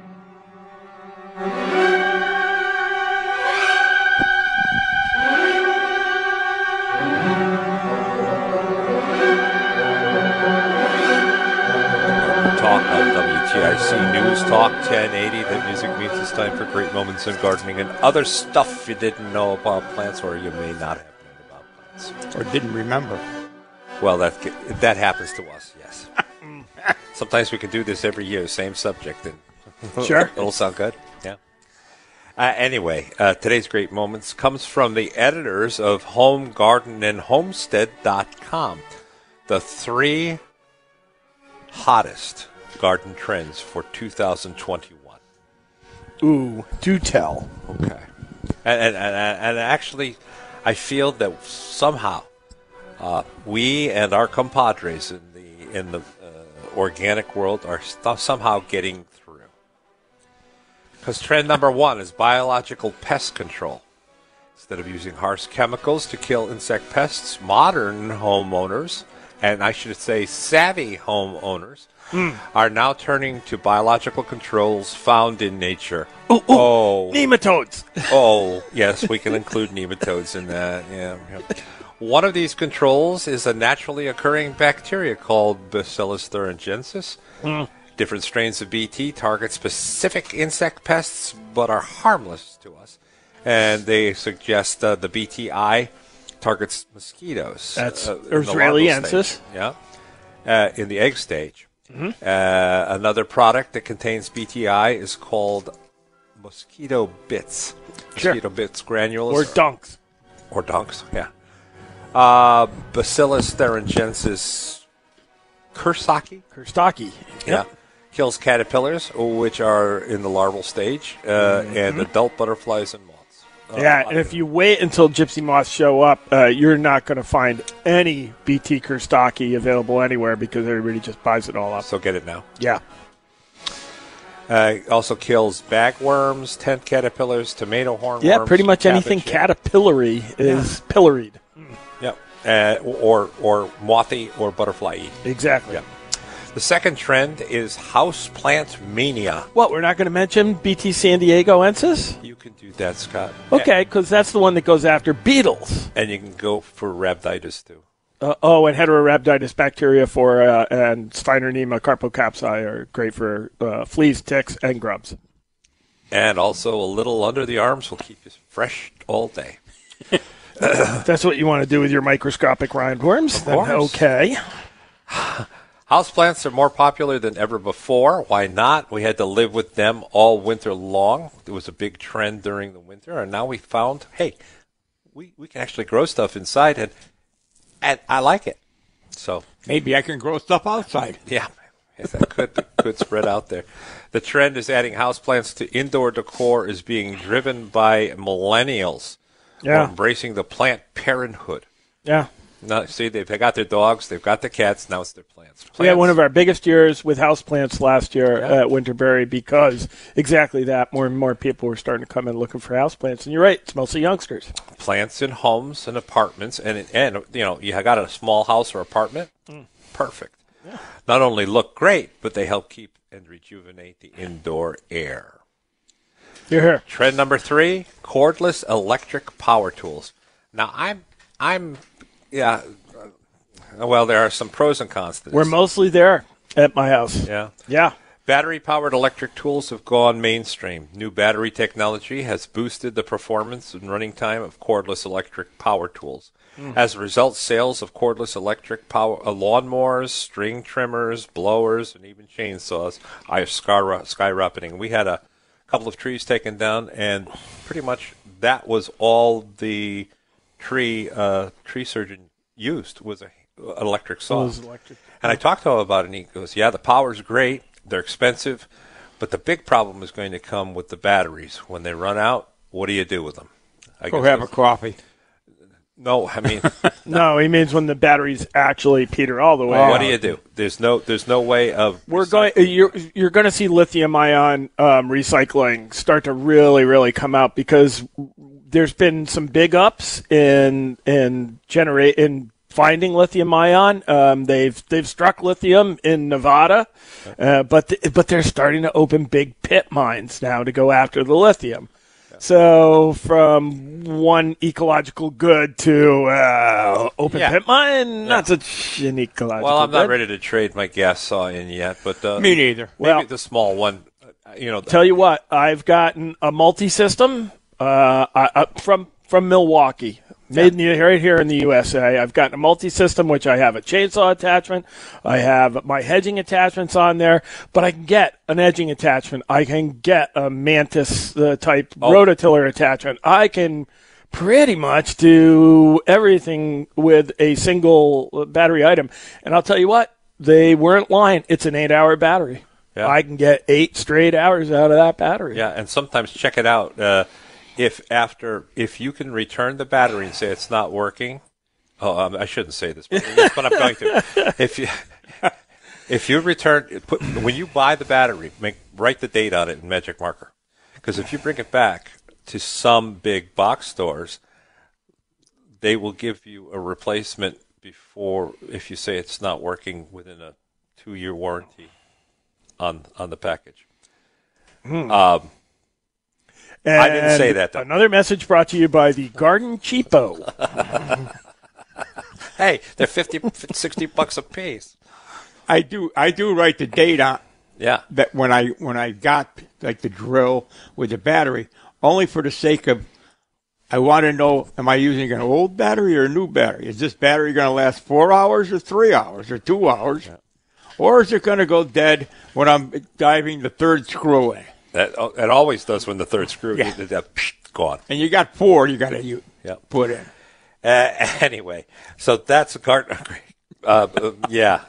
Talk on WTIC News Talk 1080. That music means it's time for great moments in gardening and other stuff you didn't know about plants, or you may not have known about plants, or didn't remember. Well, that happens to us. Yes. Sometimes we can do this every year, same subject, and sure, it'll sound good. Yeah. Anyway, today's great moments comes from the editors of Home, Garden, and Homestead.com. The 3 hottest garden trends for 2021. Ooh, do tell. Okay. And actually, I feel that somehow we and our compadres in the organic world are somehow getting through. Because trend number 1 is biological pest control. Instead of using harsh chemicals to kill insect pests, modern homeowners, and I should say savvy homeowners, are now turning to biological controls found in nature. Oh, nematodes. Oh, yes, we can include nematodes in that. Yeah. One of these controls is a naturally occurring bacteria called Bacillus thuringiensis. Different strains of BT target specific insect pests but are harmless to us. And they suggest the BTI targets mosquitoes. That's Ehrlichiensis. Yeah, in the egg stage. Another product that contains BTI is called mosquito bits. Mosquito bits granules. Or dunks. Yeah. Bacillus thuringiensis Kursaki. Yeah. Kills caterpillars, which are in the larval stage, and adult butterflies and moths. And if you wait until gypsy moths show up, you're not going to find any BT Kursaki available anywhere because everybody just buys it all up. So get it now. Yeah. Also kills bagworms, tent caterpillars, tomato hornworms. Yeah, pretty much anything caterpillary is pilloried. Yep. Or mothy or butterfly-y. Exactly. Yep. The second trend is houseplant mania. What, we're not going to mention BT San Diego-ensis? You can do that, Scott. Okay, because that's the one that goes after beetles. And you can go for rhabditis, too. And heterorhabditis bacteria and Steinernema carpocapsae are great for fleas, ticks, and grubs. And also a little under the arms will keep you fresh all day. That's what you want to do with your microscopic roundworms. Of course. Okay. Houseplants are more popular than ever before. Why not? We had to live with them all winter long. It was a big trend during the winter, and now we found, hey, we can actually grow stuff inside, and I like it. So maybe I can grow stuff outside. Yeah, that could spread out there. The trend is adding houseplants to indoor decor is being driven by millennials. Yeah, embracing the plant parenthood. Yeah. Now, see, they've got their dogs, they've got their cats, now it's their plants. We had one of our biggest years with houseplants last year at Winterberry because exactly that. More and more people were starting to come in looking for houseplants. And you're right, it's mostly youngsters. Plants in homes and apartments, and you know, you got a small house or apartment, perfect. Yeah. Not only look great, but they help keep and rejuvenate the indoor air. You're here. Trend number 3, cordless electric power tools. Now, well, there are some pros and cons to this. We're mostly there at my house. Yeah. Battery-powered electric tools have gone mainstream. New battery technology has boosted the performance and running time of cordless electric power tools. As a result, sales of cordless electric power lawnmowers, string trimmers, blowers, and even chainsaws are skyrocketing. We had a couple of trees taken down, and pretty much that was all the tree surgeon used was an electric saw. It was electric. And I talked to him about it, and he goes, yeah, the power's great. They're expensive. But the big problem is going to come with the batteries. When they run out, what do you do with them? Go have a coffee. No, I mean... No, he means when the batteries actually peter all the way What out. do you do? There's no way of... You're going to see lithium-ion recycling start to really come out because there's been some big ups in finding lithium-ion. They've struck lithium in Nevada, but they're starting to open big pit mines now to go after the lithium. So from one ecological good to open pit mine, not such an ecological Well, I'm not good. ready to trade my gas saw in yet, but Me neither. Maybe Well- the small one. Tell you what, I've gotten a multi-system from Milwaukee, made right here in the USA. I've gotten a multi-system, which I have a chainsaw attachment. I have my hedging attachments on there, but I can get an edging attachment. I can get a Mantis type rototiller attachment. I can pretty much do everything with a single battery item. And I'll tell you what, they weren't lying. It's an 8-hour battery. Yeah. I can get 8 straight hours out of that battery. Yeah, and sometimes check it out. If you can return the battery and say it's not working, I shouldn't say this, but I'm going to. If you return, when you buy the battery, write the date on it in Magic Marker, because if you bring it back to some big box stores, they will give you a replacement before if you say it's not working within a 2-year warranty on the package. I didn't say that, though. Another message brought to you by the Garden Cheapo. Hey, they're $60 a piece. I do write the date on. Yeah. That when I got like the drill with the battery, only for the sake of, I want to know, am I using an old battery or a new battery? Is this battery going to last 4 hours or 3 hours or 2 hours? Yeah. Or is it going to go dead when I'm diving the third screw in? It always does when the third screw gone. And you got 4 you got to put in. Anyway, so that's a garden. Yeah.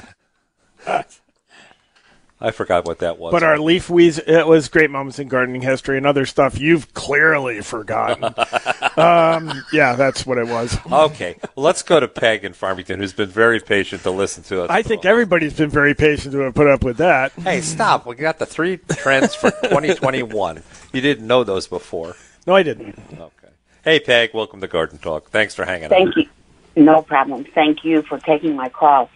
I forgot what that was. But our leaf weeds, it was great moments in gardening history and other stuff you've clearly forgotten. Yeah, that's what it was. Okay, well, let's go to Peg in Farmington, who's been very patient to listen to us. I think everybody's been very patient to have put up with that. Hey, stop. We got the 3 trends for 2021. You didn't know those before. No, I didn't. Okay. Hey, Peg, welcome to Garden Talk. Thanks for hanging out. Thank you. No problem. Thank you for taking my call.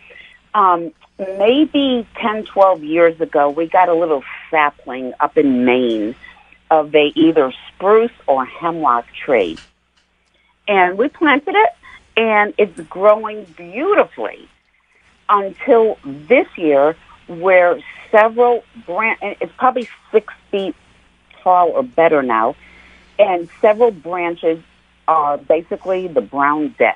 Maybe 10, 12 years ago, we got a little sapling up in Maine of a either spruce or hemlock tree. And we planted it, and it's growing beautifully until this year where several it's probably 6 feet tall or better now, and several branches are basically the brown death.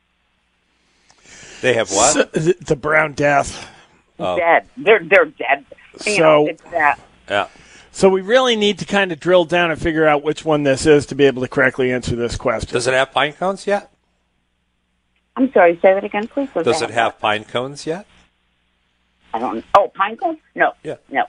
They have what? The brown death. Dead. They're dead. It's that. Yeah. So we really need to kind of drill down and figure out which one this is to be able to correctly answer this question. Does it have pine cones yet? I'm sorry, say that again, please. Does it have pine cones yet? I don't. Oh, pine cones? No. Yeah. No.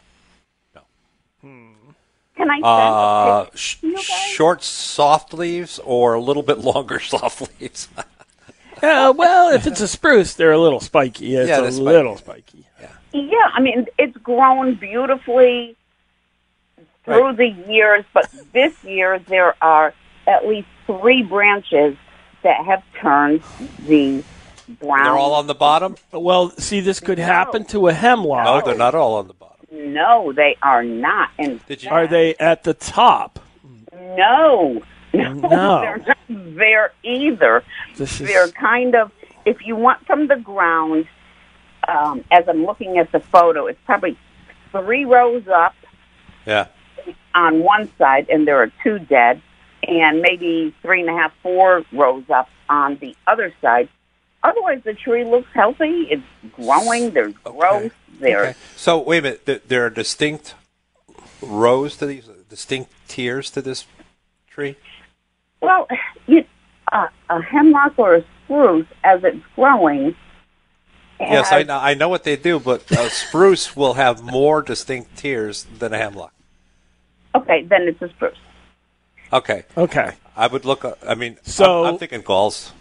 Can I send a pic to you guys? Short, soft leaves, or a little bit longer soft leaves? Well, if it's a spruce, they're a little spiky. It's a little spiky. Yeah, I mean, it's grown beautifully through the years, but this year there are at least 3 branches that have turned the brown. They're all on the bottom? Well, see, this could happen to a hemlock. No, they're not all on the bottom. No, they are not. And are they at the top? No. No. They're not there either. They're kind of, if you want from the ground, as I'm looking at the photo, it's probably 3 rows up on one side, and there are 2 dead, and maybe 3.5, 4 rows up on the other side. Otherwise, the tree looks healthy. It's growing. There's growth. There's So, wait a minute. There are distinct rows to these, distinct tiers to this tree? Well, a hemlock or a spruce, as it's growing, Yes, I know what they do, but spruce will have more distinct tiers than a hemlock. Okay, then it's a spruce. Okay. Okay. I would look. I mean, So- I'm thinking galls.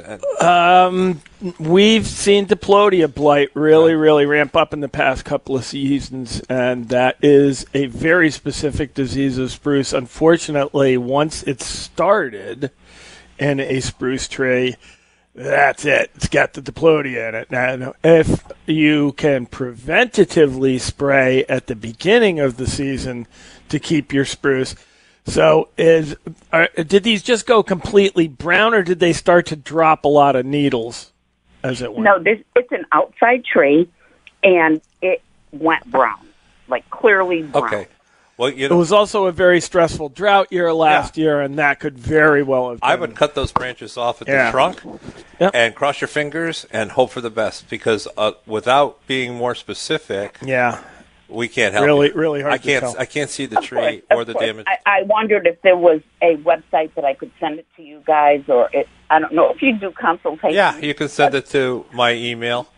We've seen Diplodia blight really ramp up in the past couple of seasons, and that is a very specific disease of spruce. Unfortunately, once it's started in a spruce tree, that's it. It's got the Diplodia in it. Now, if you can preventatively spray at the beginning of the season to keep your spruce. So, did these just go completely brown, or did they start to drop a lot of needles as it went? No, it's an outside tree, and it went brown, like clearly brown. Okay. Well, It was also a very stressful drought year last year, and that could very well have been. I would cut those branches off at the trunk and cross your fingers and hope for the best, because without being more specific, we can't help. Really hard. I can't see the tree or the damage. I wondered if there was a website that I could send it to you guys, or I don't know if you do consultations. Yeah, you can send it to my email,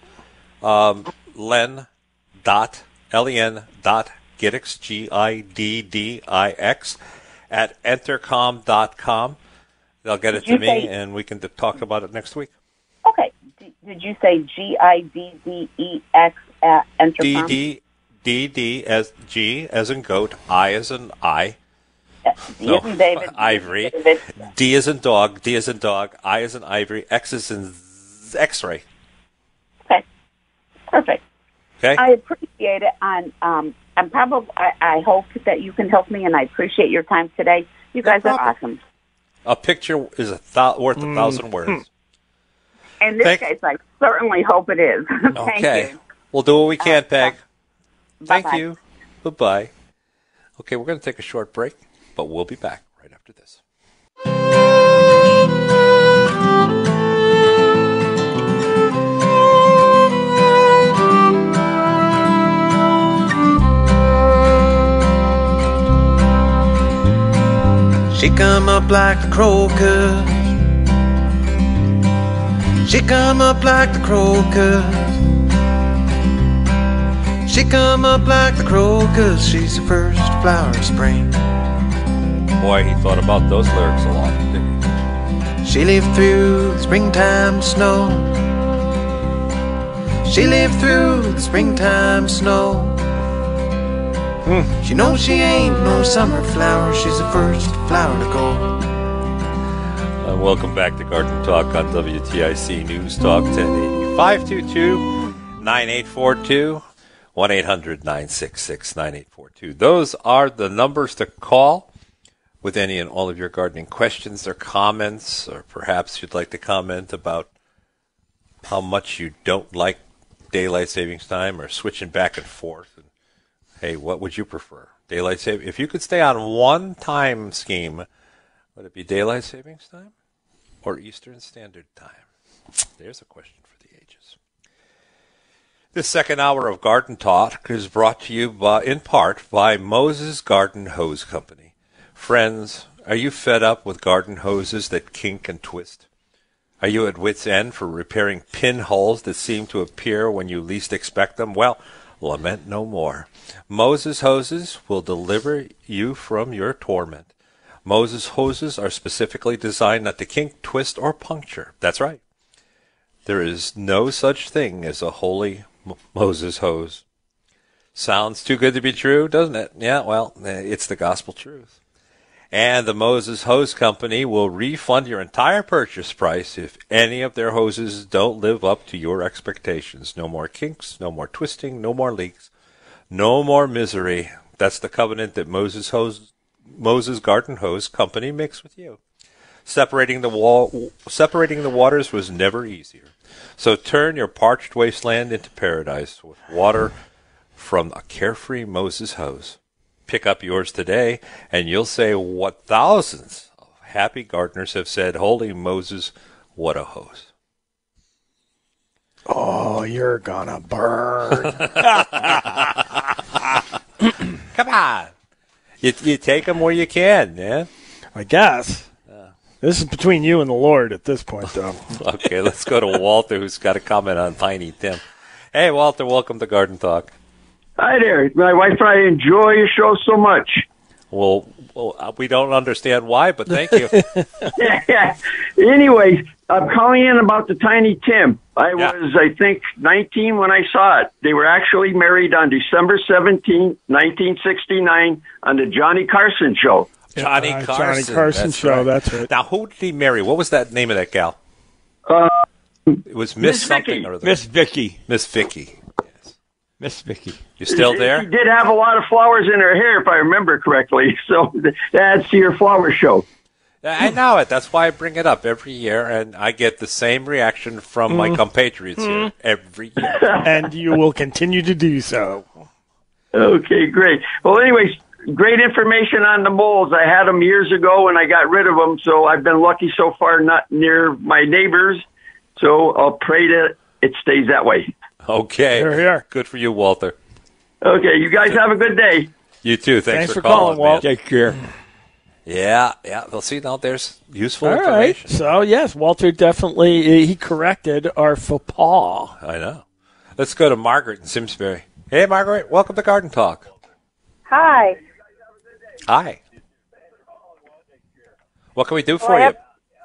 len.giddix, GIDDIX, at entercom.com. They'll get it to me, and we can talk about it next week. Okay. Did you say GIDDEX at entercom? DD as G as in goat, I as in I. D as in David. Ivory. D as in dog, I as in ivory, X as in X-ray. Okay. Perfect. Okay. I appreciate it. I hope that you can help me, and I appreciate your time today. You guys are awesome. A picture is worth 1,000 words. In this case, I certainly hope it is. Thank Okay. you. We'll do what we can, Peg. Thank Bye-bye. you. Bye-bye. Okay, we're going to take a short break, but we'll be back right after this. She come up like the crocus. She come up like the crocus. She come up like the crocus. She's the first flower of spring. Boy, he thought about those lyrics a lot, didn't he? She lived through the springtime snow. She lived through the springtime snow. She knows she ain't no summer flower. She's the first flower to go. Welcome back to Garden Talk on WTIC News Talk 1080. 522-9842, 1-800-966-9842. Those are the numbers to call with any and all of your gardening questions or comments, or perhaps you'd like to comment about how much you don't like daylight savings time or switching back and forth. And, hey, what would you prefer? Daylight saving? If you could stay on one time scheme, would it be daylight savings time or Eastern Standard Time? There's a question for the ages. This second hour of Garden Talk is brought to you in part by Moses Garden Hose Company. Friends, are you fed up with garden hoses that kink and twist? Are you at wit's end for repairing pinholes that seem to appear when you least expect them? Well, lament no more. Moses Hoses will deliver you from your torment. Moses hoses are specifically designed not to kink, twist, or puncture. That's right. There is no such thing as a holy Moses hose. Sounds too good to be true, doesn't it? Yeah, well, it's the gospel truth. And the Moses Hose Company will refund your entire purchase price if any of their hoses don't live up to your expectations. No more kinks, no more twisting, no more leaks, no more misery. That's the covenant that Moses Garden Hose Company makes with you. Separating the waters was never easier. So turn your parched wasteland into paradise with water from a carefree Moses hose. Pick up yours today, and you'll say what thousands of happy gardeners have said, Holy Moses, what a hose. Oh, you're gonna burn. Come on. You take them where you can, man. I guess. This is between you and the Lord at this point, though. Okay, let's go to Walter, who's got a comment on Tiny Tim. Hey, Walter, welcome to Garden Talk. Hi there. My wife and I enjoy your show so much. Well, we don't understand why, but thank you. Anyways, I'm calling in about the Tiny Tim. I was, I think, 19 when I saw it. They were actually married on December 17, 1969 on the Johnny Carson show. Johnny Carson. That's show, right. That's right. Now, who did he marry? What was that name of that gal? It was Miss something or other. Miss Vicky. Miss Vicky. Yes. Miss Vicky. You still there? She did have a lot of flowers in her hair, if I remember correctly. So that adds to your flower show. I know it. That's why I bring it up every year, and I get the same reaction from my compatriots here every year. And you will continue to do so. Okay, great. Well, anyways, great information on the moles. I had them years ago, and I got rid of them, so I've been lucky so far not near my neighbors. So I'll pray that it stays that way. Okay. Here. Good for you, Walter. Okay, you guys have a good day. You too. Thanks for calling, Walt. Take care. Yeah. They'll see now there's useful All information. Right. So, yes, Walter definitely, he corrected our faux pas. I know. Let's go to Margaret in Simsbury. Hey, Margaret. Welcome to Garden Talk. Hi. Hi. What can we do for you?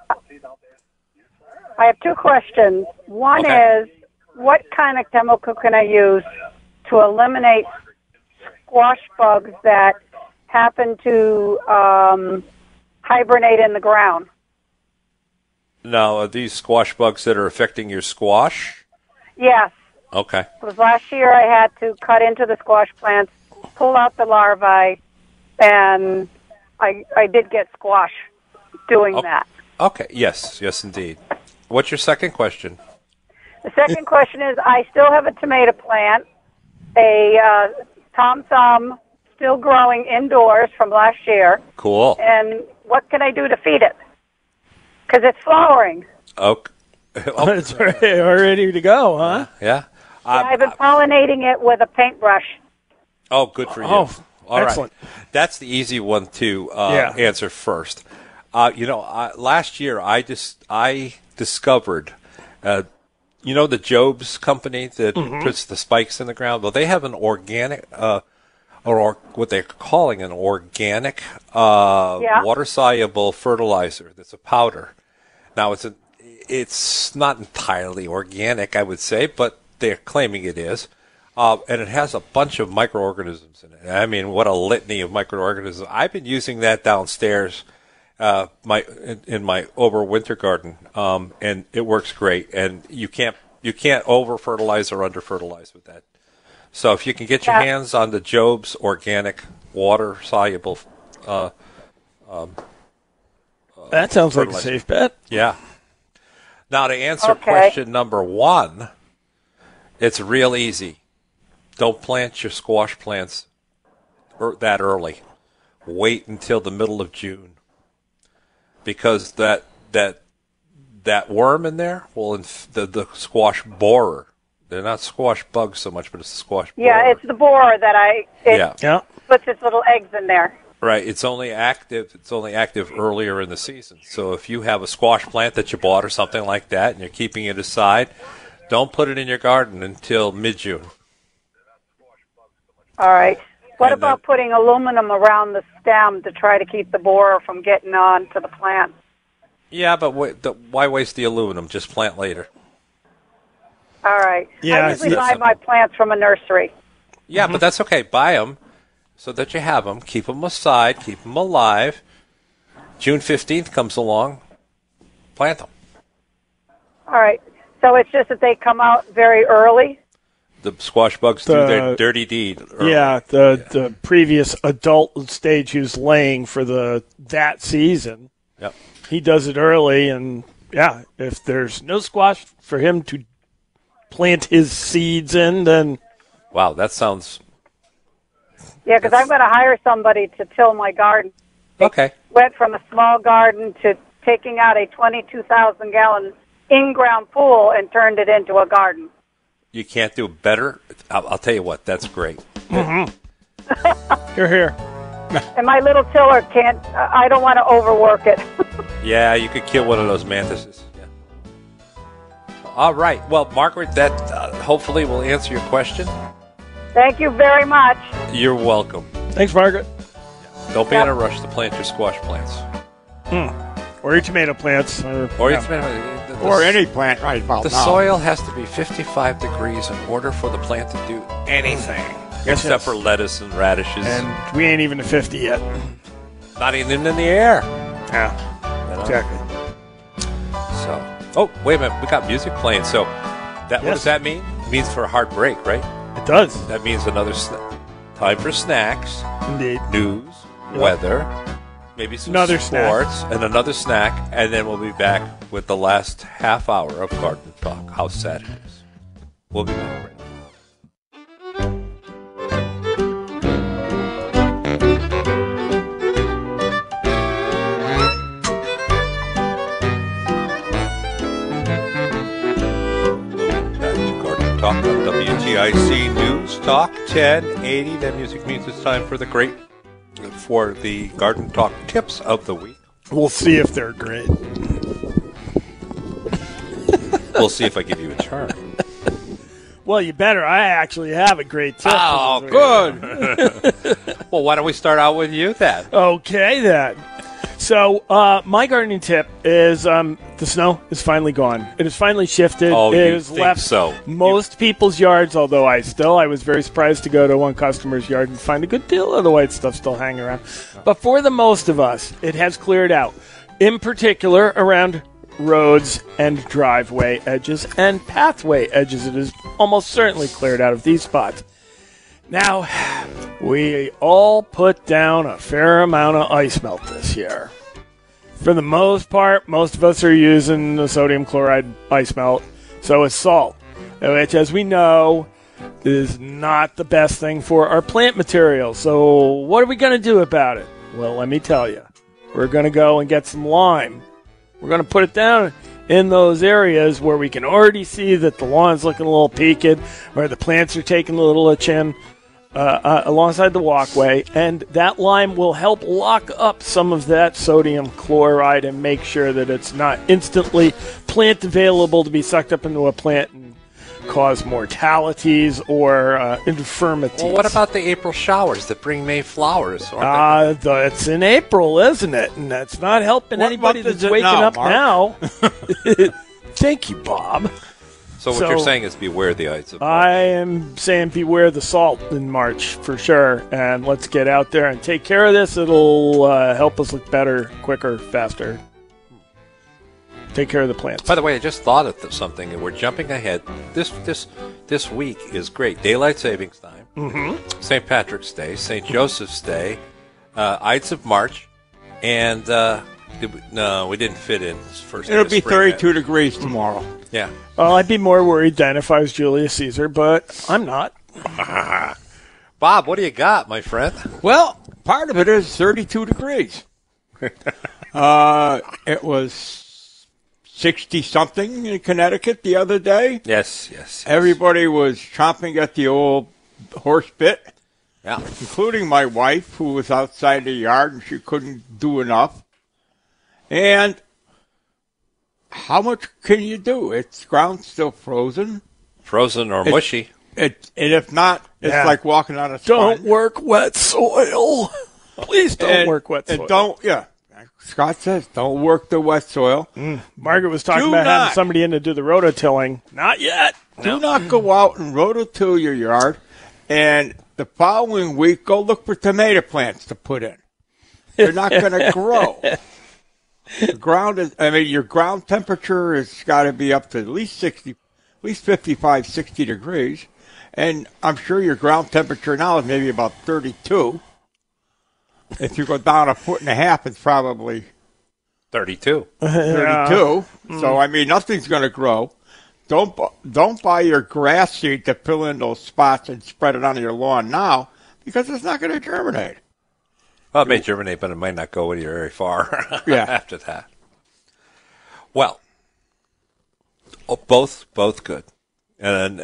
I have two questions. One is, what kind of chemical can I use to eliminate squash bugs that happen to hibernate in the ground? Now, are these squash bugs that are affecting your squash? Yes. Okay. Because last year I had to cut into the squash plants, pull out the larvae, and I did get squash doing that. Okay. Yes, indeed. What's your second question? The second question is, I still have a tomato plant, a Tom Thumb, still growing indoors from last year. Cool. And what can I do to feed it? Because it's flowering. Okay. It's ready to go, huh? Yeah. I've been pollinating it with a paintbrush. Oh, good for you. Oh, all excellent. Right. That's the easy one to answer first. Last year I discovered, the Jobs company that puts the spikes in the ground. Well, they have an organic, or what they're calling an organic water-soluble fertilizer. That's a powder. Now it's not entirely organic, I would say, but they're claiming it is. And it has a bunch of microorganisms in it. I mean, what a litany of microorganisms. I've been using that downstairs in my overwinter garden, and it works great. And you can't over fertilize or under fertilize with that. So if you can get your hands on the Jobs organic water soluble, that sounds like a safe bet. Yeah. Now to answer question number one, it's real easy. Don't plant your squash plants that early. Wait until the middle of June. Because that worm in there the squash borer. They're not squash bugs so much, but it's the squash borer. Yeah, it's the borer that puts its little eggs in there. Right. It's only active earlier in the season. So if you have a squash plant that you bought or something like that and you're keeping it aside, don't put it in your garden until mid-June. All right. What about putting aluminum around the stem to try to keep the borer from getting on to the plant? Yeah, but why waste the aluminum? Just plant later. All right. Yeah, I usually buy my plants from a nursery. Yeah, but that's okay. Buy them so that you have them. Keep them aside. Keep them alive. June 15th comes along. Plant them. All right. So it's just that they come out very early? The squash bugs do their dirty deed early. Yeah, the previous adult stage he was laying for that season. Yep. He does it early, and if there's no squash for him to plant his seeds in, then... Wow, that sounds... Yeah, because I'm going to hire somebody to till my garden. Okay. Went from a small garden to taking out a 22,000-gallon in-ground pool and turned it into a garden. You can't do better. I'll tell you what, that's great. Here. And my little tiller can't, I don't want to overwork it. Yeah, you could kill one of those mantises. Yeah. All right. Well, Margaret, that hopefully will answer your question. Thank you very much. You're welcome. Thanks, Margaret. Don't be in a rush to plant your squash plants. Or your tomato plants. Or your tomato. Or any plant right about The now. soil has to be 55 degrees in order for the plant to do anything. Yes, Except for lettuce and radishes. And we ain't even to 50 yet. Not even in the air. Yeah, You know? exactly. So, wait a minute. We got music playing. So, what does that mean? It means for a hard break, right? It does. That means another time for snacks. Indeed. News, Yep. weather, maybe some Another snack. sports, and another snack. And then we'll be back with the last half hour of Garden Talk. How sad it is. We'll be back right now. Talk on WTIC News Talk 1080. That music means it's time for the Garden Talk tips of the week. We'll see if they're great. We'll see if I give you a turn. Well, you better. I actually have a great tip. Oh, good. Well, why don't we start out with you then? Okay, then. So, my gardening tip is the snow is finally gone. It has finally shifted. Oh, it you has think left so? most people's yards, although I was very surprised to go to one customer's yard and find a good deal of the white stuff still hanging around. But for the most of us, it has cleared out. In particular, around roads and driveway edges and pathway edges. It is almost certainly cleared out of these spots. Now, we all put down a fair amount of ice melt this year. For the most part, most of us are using the sodium chloride ice melt, so is salt, which, as we know, is not the best thing for our plant material. So what are we going to do about it? Well, let me tell you. We're going to go and get some lime. We're going to put it down in those areas where we can already see that the lawn's looking a little peaked, where the plants are taking a little itching, alongside the walkway, and that lime will help lock up some of that sodium chloride and make sure that it's not instantly plant available to be sucked up into a plant and cause mortalities or infirmities. Well, what about the April showers that bring May flowers? It's in April, isn't it? And that's not helping anybody that's waking up now. Thank you, Bob. So what you're saying is beware the ice. I am saying beware the salt in March for sure, and let's get out there and take care of this. It'll help us look better, quicker, faster. Take care of the plants. By the way, I just thought of something, and we're jumping ahead. This week is great. Daylight savings time, St. Patrick's Day, St. Joseph's Day, Ides of March, and no, we didn't fit in first. It'll be 32 degrees tomorrow. Yeah. Well, I'd be more worried then if I was Julius Caesar, but I'm not. Bob, what do you got, my friend? Well, part of it is 32 degrees. It was 60-something in Connecticut the other day. Yes. Everybody was chomping at the old horse bit, including my wife, who was outside the yard, and she couldn't do enough. And how much can you do? It's ground's still frozen. Frozen or mushy. And if not, it's like walking on a sponge. Don't work wet soil. Please don't work wet soil. And don't, Scott says, don't work the wet soil. Margaret was talking about having somebody in to do the rototilling. Not yet. Do not go out and rototill your yard. And the following week, go look for tomato plants to put in. They're not going to grow. The ground your ground temperature has got to be up to at least 55, 60 degrees. And I'm sure your ground temperature now is maybe about 32. If you go down a foot and a half, it's probably 32. 32. So, nothing's going to grow. Don't buy your grass seed to fill in those spots and spread it on your lawn now, because it's not going to germinate. Well, it may germinate, but it might not go very far after that. Well, both good. And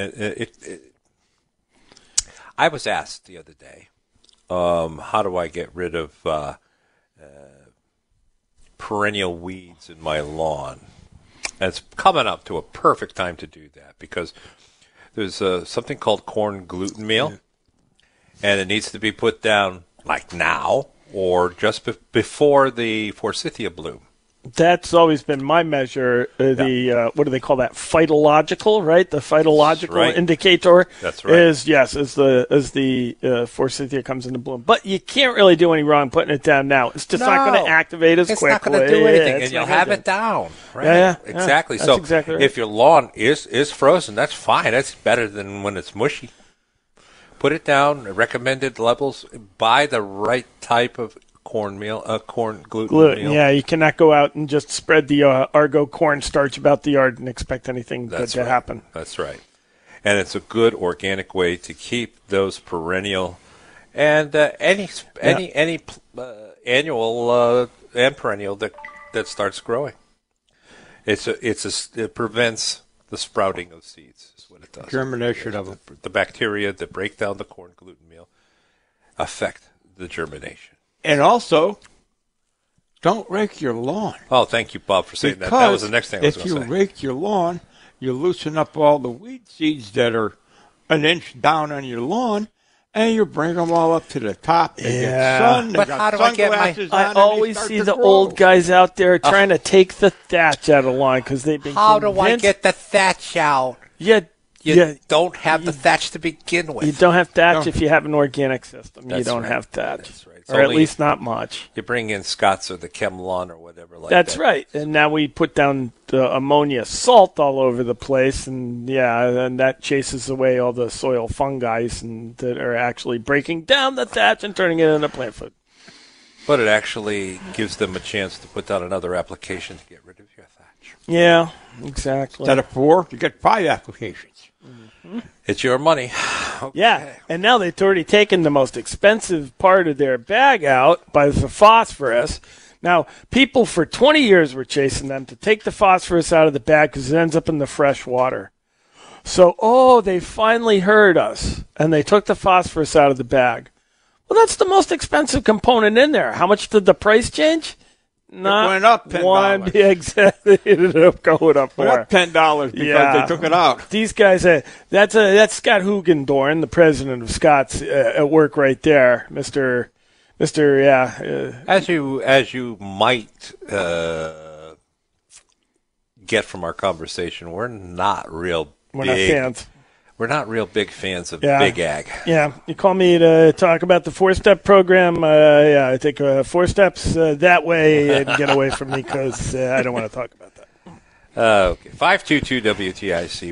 I was asked the other day, how do I get rid of perennial weeds in my lawn. And it's coming up to a perfect time to do that because there's something called corn gluten meal, and it needs to be put down like now or just before the forsythia bloom. That's always been my measure. What do they call that? Phytological, right? The phytological indicator. That's right. As the forsythia comes into bloom. But you can't really do any wrong putting it down now. It's just not going to activate as quickly. It's not going to do anything, and you'll have it down. Right? Yeah, exactly. That's So exactly right. if your lawn is frozen, that's fine. That's better than when it's mushy. Put it down. Recommended levels. Buy the right type of corn gluten meal. Yeah, you cannot go out and just spread the Argo cornstarch about the yard and expect anything good to happen. That's right. And it's a good organic way to keep those perennial and any annual and perennial that starts growing. It prevents the sprouting of seeds. Is what it does. Germination of them. The bacteria that break down the corn gluten meal affect the germination. And also, don't rake your lawn. Oh, thank you, Bob, for saying that. That was the next thing I was going to say. If you rake your lawn, you loosen up all the weed seeds that are an inch down on your lawn, and you bring them all up to the top. They get sun. They But got how do I get my... sunglasses on, I and they always start see to the grow. old guys out there trying to take the thatch out of the lawn because they've been How do I convinced- get the thatch out? You don't have the thatch to begin with. You don't have thatch if you have an organic system. You That's don't right. have thatch. That's right. It's Or at only- least not much. You bring in Scott's or the Chemlon or whatever like That's that. right. And now we put down the ammonia salt all over the place, and and that chases away all the soil fungi and that are actually breaking down the thatch and turning it into plant food. But it actually gives them a chance to put down another application to get rid of your thatch. Yeah, exactly. Instead of 4, you get 5 applications. It's your money. Yeah, and now they've already taken the most expensive part of their bag out by the phosphorus. Now, people for 20 years were chasing them to take the phosphorus out of the bag because it ends up in the fresh water. So, they finally heard us, and they took the phosphorus out of the bag. Well, that's the most expensive component in there. How much did the price change? Not went up $10. one. Yeah, exactly. It ended up going up more. Went up $10 because they took it out. These guys, that's Scott Hugendorn, the president of Scott's at work right there, Mister. As you might get from our conversation, we're not real We're big not fans. We're not real big fans of Yeah. Big Ag. Yeah, you call me to talk about the 4-step program. I take 4 steps that way and get away from me because I don't want to talk about that. Okay, 522-WTIC,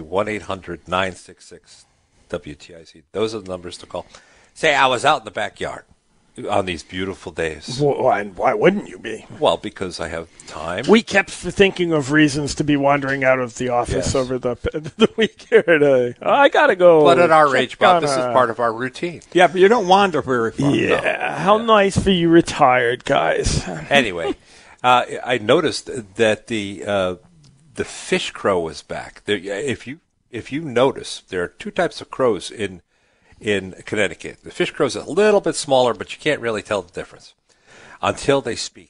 1-800-966-WTIC. Those are the numbers to call. Say, I was out in the backyard on these beautiful days. Why wouldn't you be? Well, because I have time. We kept thinking of reasons to be wandering out of the office Yes. over the weekend. I got to go. But at our check age, Bob, on this is part of our routine. Yeah, but you don't wander very far. Yeah, how nice for you retired guys. Anyway, I noticed that the fish crow was back. If you notice, there are 2 types of crows in Connecticut. The fish crow's a little bit smaller, but you can't really tell the difference until they speak.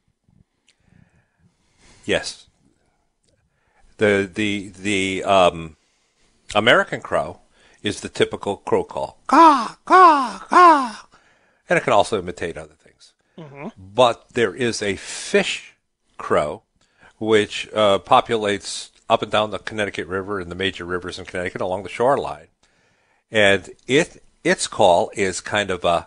Yes. The American crow is the typical crow call. Caw, caw, caw. And it can also imitate other things. Mm-hmm. But there is a fish crow which populates up and down the Connecticut River and the major rivers in Connecticut along the shoreline. And its call is kind of a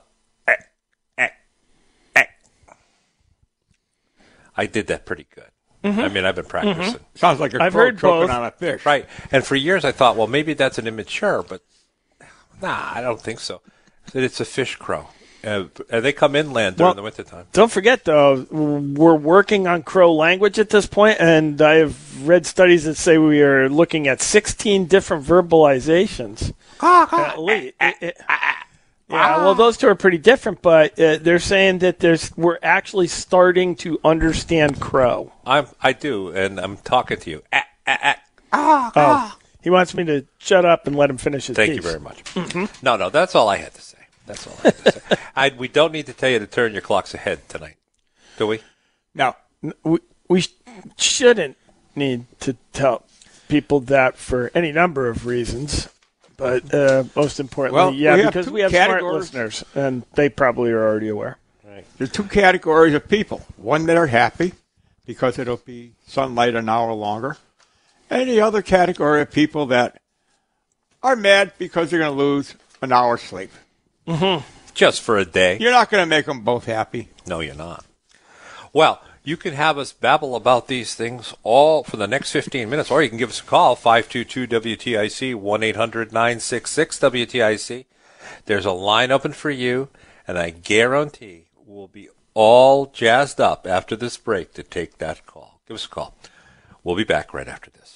I did that pretty good. Mhm. I mean, I've been practicing. Mhm. Sounds like a I've crow heard choking both. on a fish. Right. And for years I thought, well, maybe that's an immature, but I don't think so. That it's a fish crow. And they come inland during the wintertime. Don't forget, though, we're working on crow language at this point, and I have read studies that say we are looking at 16 different verbalizations. At least. Yeah, well, those 2 are pretty different, but they're saying that we're actually starting to understand crow. I do, and I'm talking to you. Oh, he wants me to shut up and let him finish his Thank piece. you very much. Mhm. No, that's all I had to say. That's all I had to say. We don't need to tell you to turn your clocks ahead tonight, do we? No. we shouldn't need to tell people that for any number of reasons. But most importantly, because we have smart listeners, and they probably are already aware. Right. There's two categories of people. One that are happy because it'll be sunlight an hour longer. And the other category of people that are mad because they're going to lose an hour's sleep. Mm-hmm. Just for a day. You're not going to make them both happy. No, you're not. Well, you can have us babble about these things all for the next 15 minutes, or you can give us a call, 522-WTIC, 1-800-966-WTIC. There's a line open for you, and I guarantee we'll be all jazzed up after this break to take that call. Give us a call. We'll be back right after this.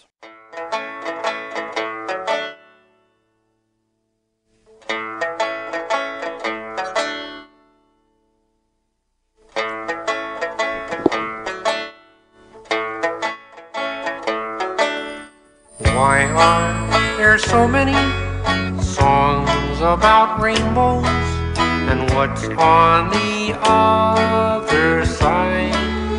Why are there so many songs about rainbows? And what's on the other side?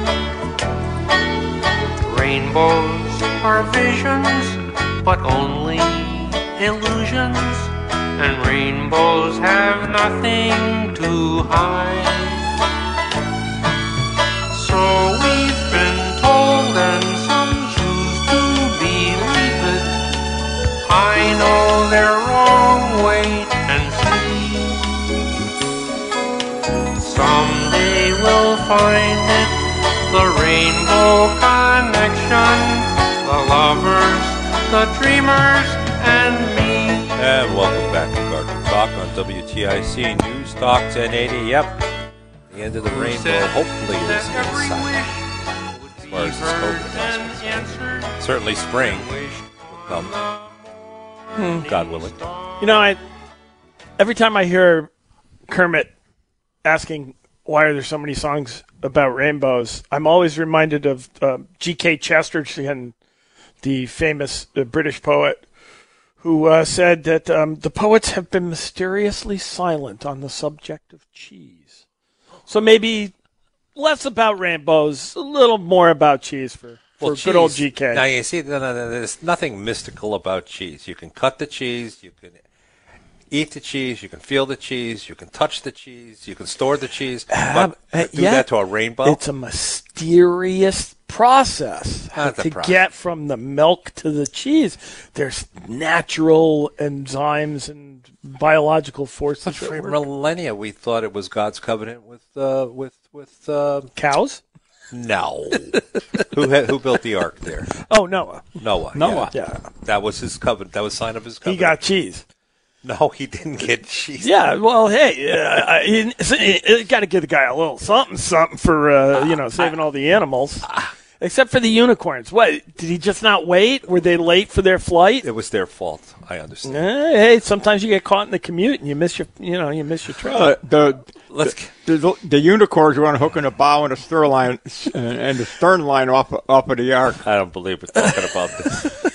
Rainbows are visions, but only illusions. And rainbows have nothing to hide. So we've been told, and some choose to believe it. I know they're wrong, wait and see. Someday we'll find it, the rainbow connection, the lovers, the dreamers, and me. And welcome back to Garden Talk on WTIC News Talk 1080. Yep, the end of the rainbow hopefully is in sight. As far as this COVID announcement, certainly spring will come. God willing. You know, every time I hear Kermit asking why are there so many songs about rainbows, I'm always reminded of G.K. Chesterton, the famous British poet, who said that the poets have been mysteriously silent on the subject of cheese. So maybe less about rainbows, a little more about cheese for good old GK. Now, you see, there's nothing mystical about cheese. You can cut the cheese, you can eat the cheese, you can feel the cheese, you can touch the cheese, you can store the cheese. But do that to a rainbow? It's a mysterious process get from the milk to the cheese. There's natural enzymes and biological forces. But for millennia, we thought it was God's covenant with cows. No. Who built the ark there? Oh, Noah. Noah. Yeah. That was his covenant. That was a sign of his covenant. He got cheese. No, he didn't get cheese. Yeah, well, hey, you got to give the guy a little something for saving all the animals. Except for the unicorns. What, did he just not wait? Were they late for their flight? It was their fault. I understand. Hey, sometimes you get caught in the commute and you miss your train. The unicorns were on hook and a bow and a stern line and the stern line off of the ark. I don't believe we're talking about this.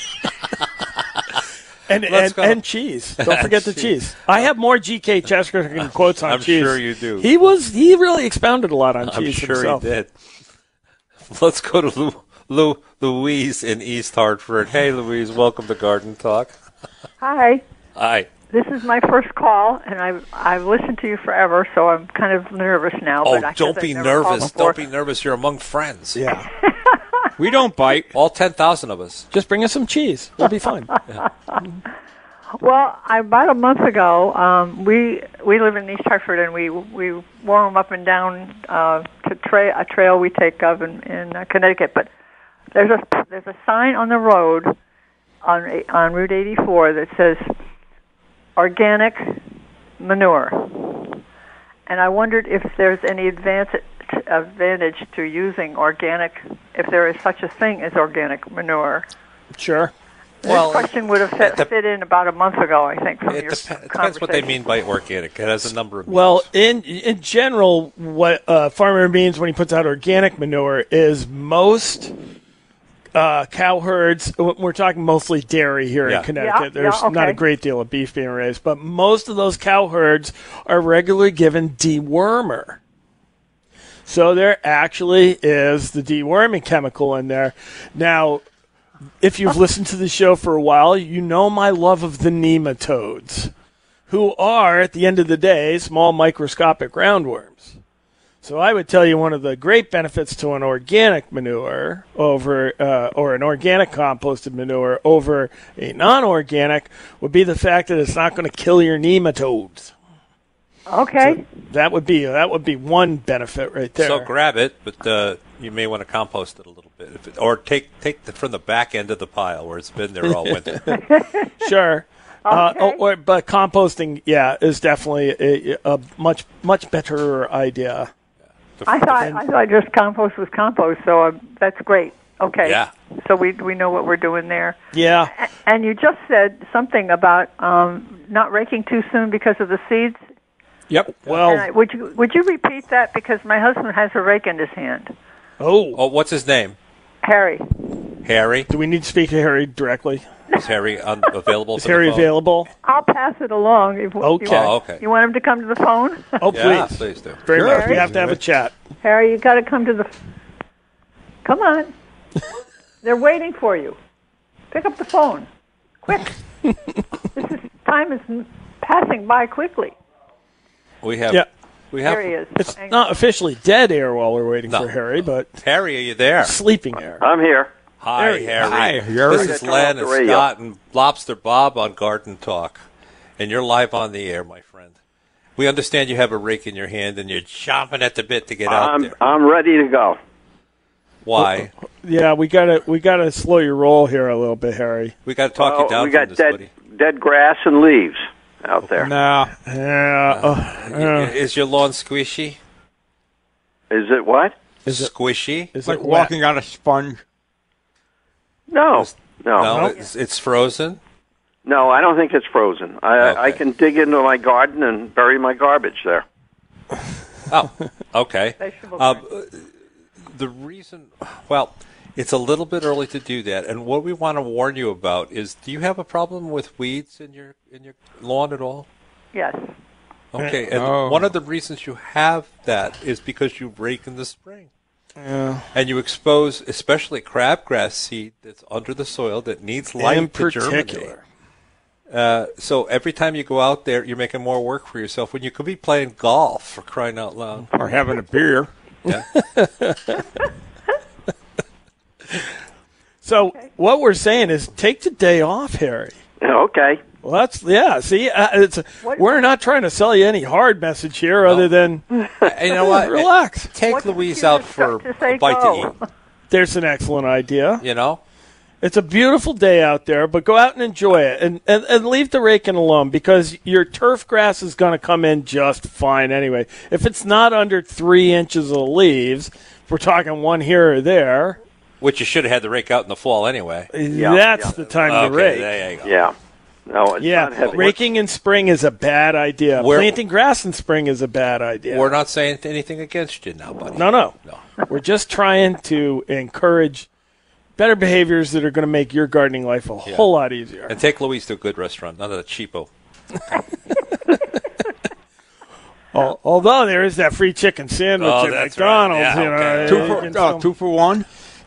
And cheese. Don't forget the cheese. I have more G.K. Chesterton quotes on cheese. I'm sure you do. He really expounded a lot on cheese himself. I'm sure he did. Let's go to Louise in East Hartford. Hey, Louise, welcome to Garden Talk. Hi. Hi. This is my first call, and I've listened to you forever, so I'm kind of nervous now. Oh, don't be nervous. Don't be nervous. You're among friends. Yeah. We don't bite. All 10,000 of us. Just bring us some cheese. We'll be fine. Yeah. Well, about a month ago, we live in East Hartford, and we warm up and down to a trail we take of in Connecticut. But there's a sign on the road on Route 84 that says organic manure, and I wondered if there's any advantage to using organic, if there is such a thing as organic manure. Sure. This question would have fit in about a month ago, I think, from your conversation. It depends what they mean by organic. It has a number of meanings. Well, in general, what a farmer means when he puts out organic manure is most cow herds, we're talking mostly dairy here in Connecticut. There's not a great deal of beef being raised, but most of those cow herds are regularly given dewormer. So there actually is the deworming chemical in there. Now, if you've listened to the show for a while, you know my love of the nematodes, who are, at the end of the day, small microscopic roundworms. So I would tell you one of the great benefits to an organic manure over, or an organic composted manure over a non-organic would be the fact that it's not going to kill your nematodes. Okay. So that would be one benefit right there. So grab it, but you may want to compost it a little bit, or take from the back end of the pile where it's been there all winter. Sure. Okay. But composting, is definitely a much better idea. I thought just compost was compost, so that's great. Okay. Yeah. So we know what we're doing there. Yeah. And you just said something about not raking too soon because of the seeds. Yep. Well, And would you repeat that, because my husband has a rake in his hand. Oh, what's his name? Harry. Harry. Do we need to speak to Harry directly? Is Harry available? Is Harry available? I'll pass it along. If Okay. Okay. You want him to come to the phone? Oh, Yeah, please. please do. Very Sure. much. We have to have a chat. Harry, you got to come to the. Come on. They're waiting for you. Pick up the phone, quick. Time is passing by quickly. We have. Yeah. We have. There he is. It's not officially dead air while we're waiting No. for Harry, but Harry, are you there? sleeping air. I'm here. Hi, There you go. Harry. Hi, Harry. This is Turn Len off the and radio. Scott and Lobster Bob on Garden Talk, and you're live on the air, my friend. We understand you have a rake in your hand and you're chomping at the bit to get out there. I'm ready to go. Why? Yeah, we gotta slow your roll here a little bit, Harry. We got to talk you down we from got this, dead buddy. dead grass and leaves out there. No. Is your lawn squishy? Is it what? Is it squishy? It's like walking on a sponge. No. No, it's frozen. No, I don't think it's frozen. I can dig into my garden and bury my garbage there. Oh, okay. The reason, well, it's a little bit early to do that, and what we want to warn you about is: do you have a problem with weeds in your lawn at all? Yes. Okay, and one of the reasons you have that is because you rake in the spring. Yeah. And you expose, especially crabgrass seed that's under the soil that needs light In to germinate. particular. So every time you go out there, you're making more work for yourself when you could be playing golf, for crying out loud. Or having a beer. Yeah. So what we're saying is take the day off, Harry. Okay. Well, that's see, we're not trying to sell you any hard message here, other than You know what? relax. Take Louise out for a bite to eat. There's an excellent idea. You know, it's a beautiful day out there, but go out and enjoy it, and leave the raking alone, because your turf grass is going to come in just fine anyway. If it's not under 3 inches of leaves, if we're talking one here or there, which you should have had the rake out in the fall anyway. That's the time to rake. There you go. Yeah. No, it's not heavy. Raking in spring is a bad idea. Planting grass in spring is a bad idea. We're not saying anything against you now, buddy. No. We're just trying to encourage better behaviors that are going to make your gardening life a whole lot easier. And take Louise to a good restaurant, none of the cheapo. Although there is that free chicken sandwich at that's McDonald's, right. Yeah, you okay. know. 2 for 1.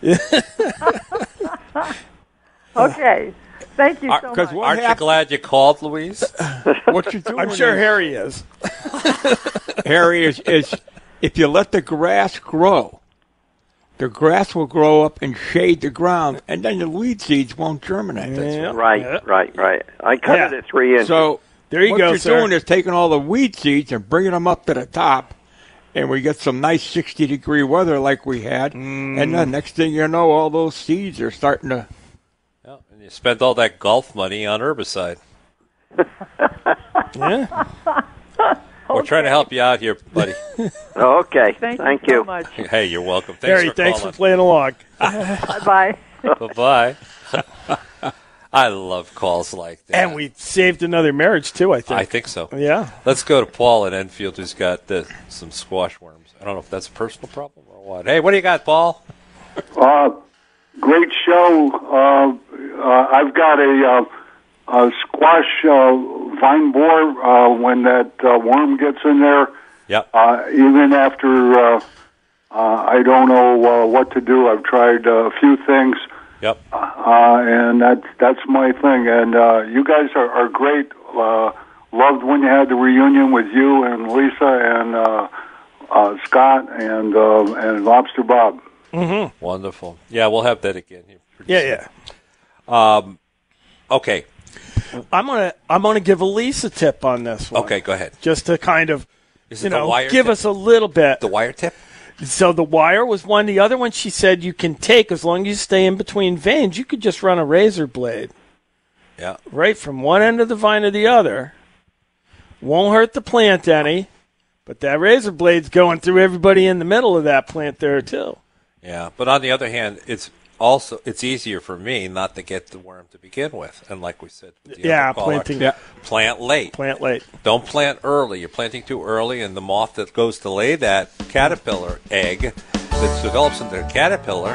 Okay. Thank you so much. Aren't you glad you called, Louise? What you doing? I'm sure Harry is. Harry is if you let the grass grow, the grass will grow up and shade the ground, and then the weed seeds won't germinate. That's Right. I cut it at 3 inches. So there you what go, you're sir. doing is taking all the weed seeds and bringing them up to the top, and we get some nice 60-degree weather like we had, and then next thing you know, all those seeds are starting to... Yeah, and you spend all that golf money on herbicide. Yeah. We're trying to help you out here, buddy. Okay. Thank you so much. Hey, you're welcome. Harry, thanks for playing along. Bye-bye. Bye-bye. I love calls like that. And we saved another marriage, too, I think. I think so. Yeah. Let's go to Paul in Enfield, who's got some squash worms. I don't know if that's a personal problem or what. Hey, what do you got, Paul? Great show. I've got a squash vine borer when that worm gets in there. Yep. Even after I don't know what to do. I've tried a few things. Yep. And that's my thing. And you guys are great. Loved when you had the reunion with you and Lisa and Scott and Lobster Bob. Mm-hmm. Wonderful. Yeah, we'll have that again. Yeah. Okay. I'm gonna give Elise a tip on this one. Okay, go ahead. Just to kind of, Is it the wire give tip? us a little bit. The wire tip? So the wire was one. The other one, she said, you can take, as long as you stay in between veins, you could just run a razor blade. Yeah. Right from one end of the vine to the other. Won't hurt the plant any, but that razor blade's going through everybody in the middle of that plant there, too. Yeah, but on the other hand, it's easier for me not to get the worm to begin with. And like we said, with the other caller, plant late. Plant late. Don't plant early. You're planting too early, and the moth that goes to lay that caterpillar egg that develops into a caterpillar,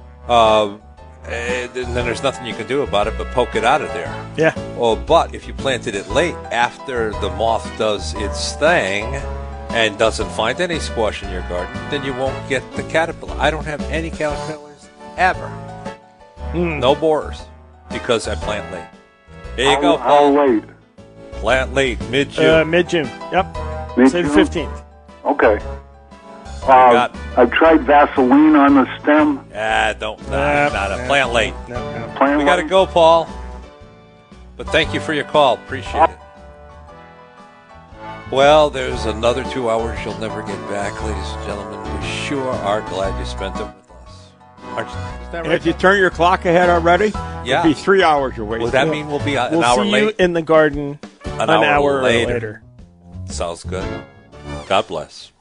and then there's nothing you can do about it but poke it out of there. Yeah. Oh, but if you planted it late, after the moth does its thing and doesn't find any squash in your garden, then you won't get the caterpillar. I don't have any caterpillars ever. No borers, because I plant late. Here you go, Paul. How late? Plant late, mid-June. Mid-June, yep. Say the 15th. Okay. I've tried Vaseline on the stem. Not a plant late. Plant We got to go, Paul. But thank you for your call. Appreciate it. Well, there's another 2 hours you'll never get back, ladies and gentlemen. We sure are glad you spent them with us. Aren't you? Is that right? If you turn your clock ahead already, Yeah. it'll be 3 hours you're waiting. Would that mean we'll be an We'll hour see late? you in the garden An hour hour later. later. Sounds good. God bless.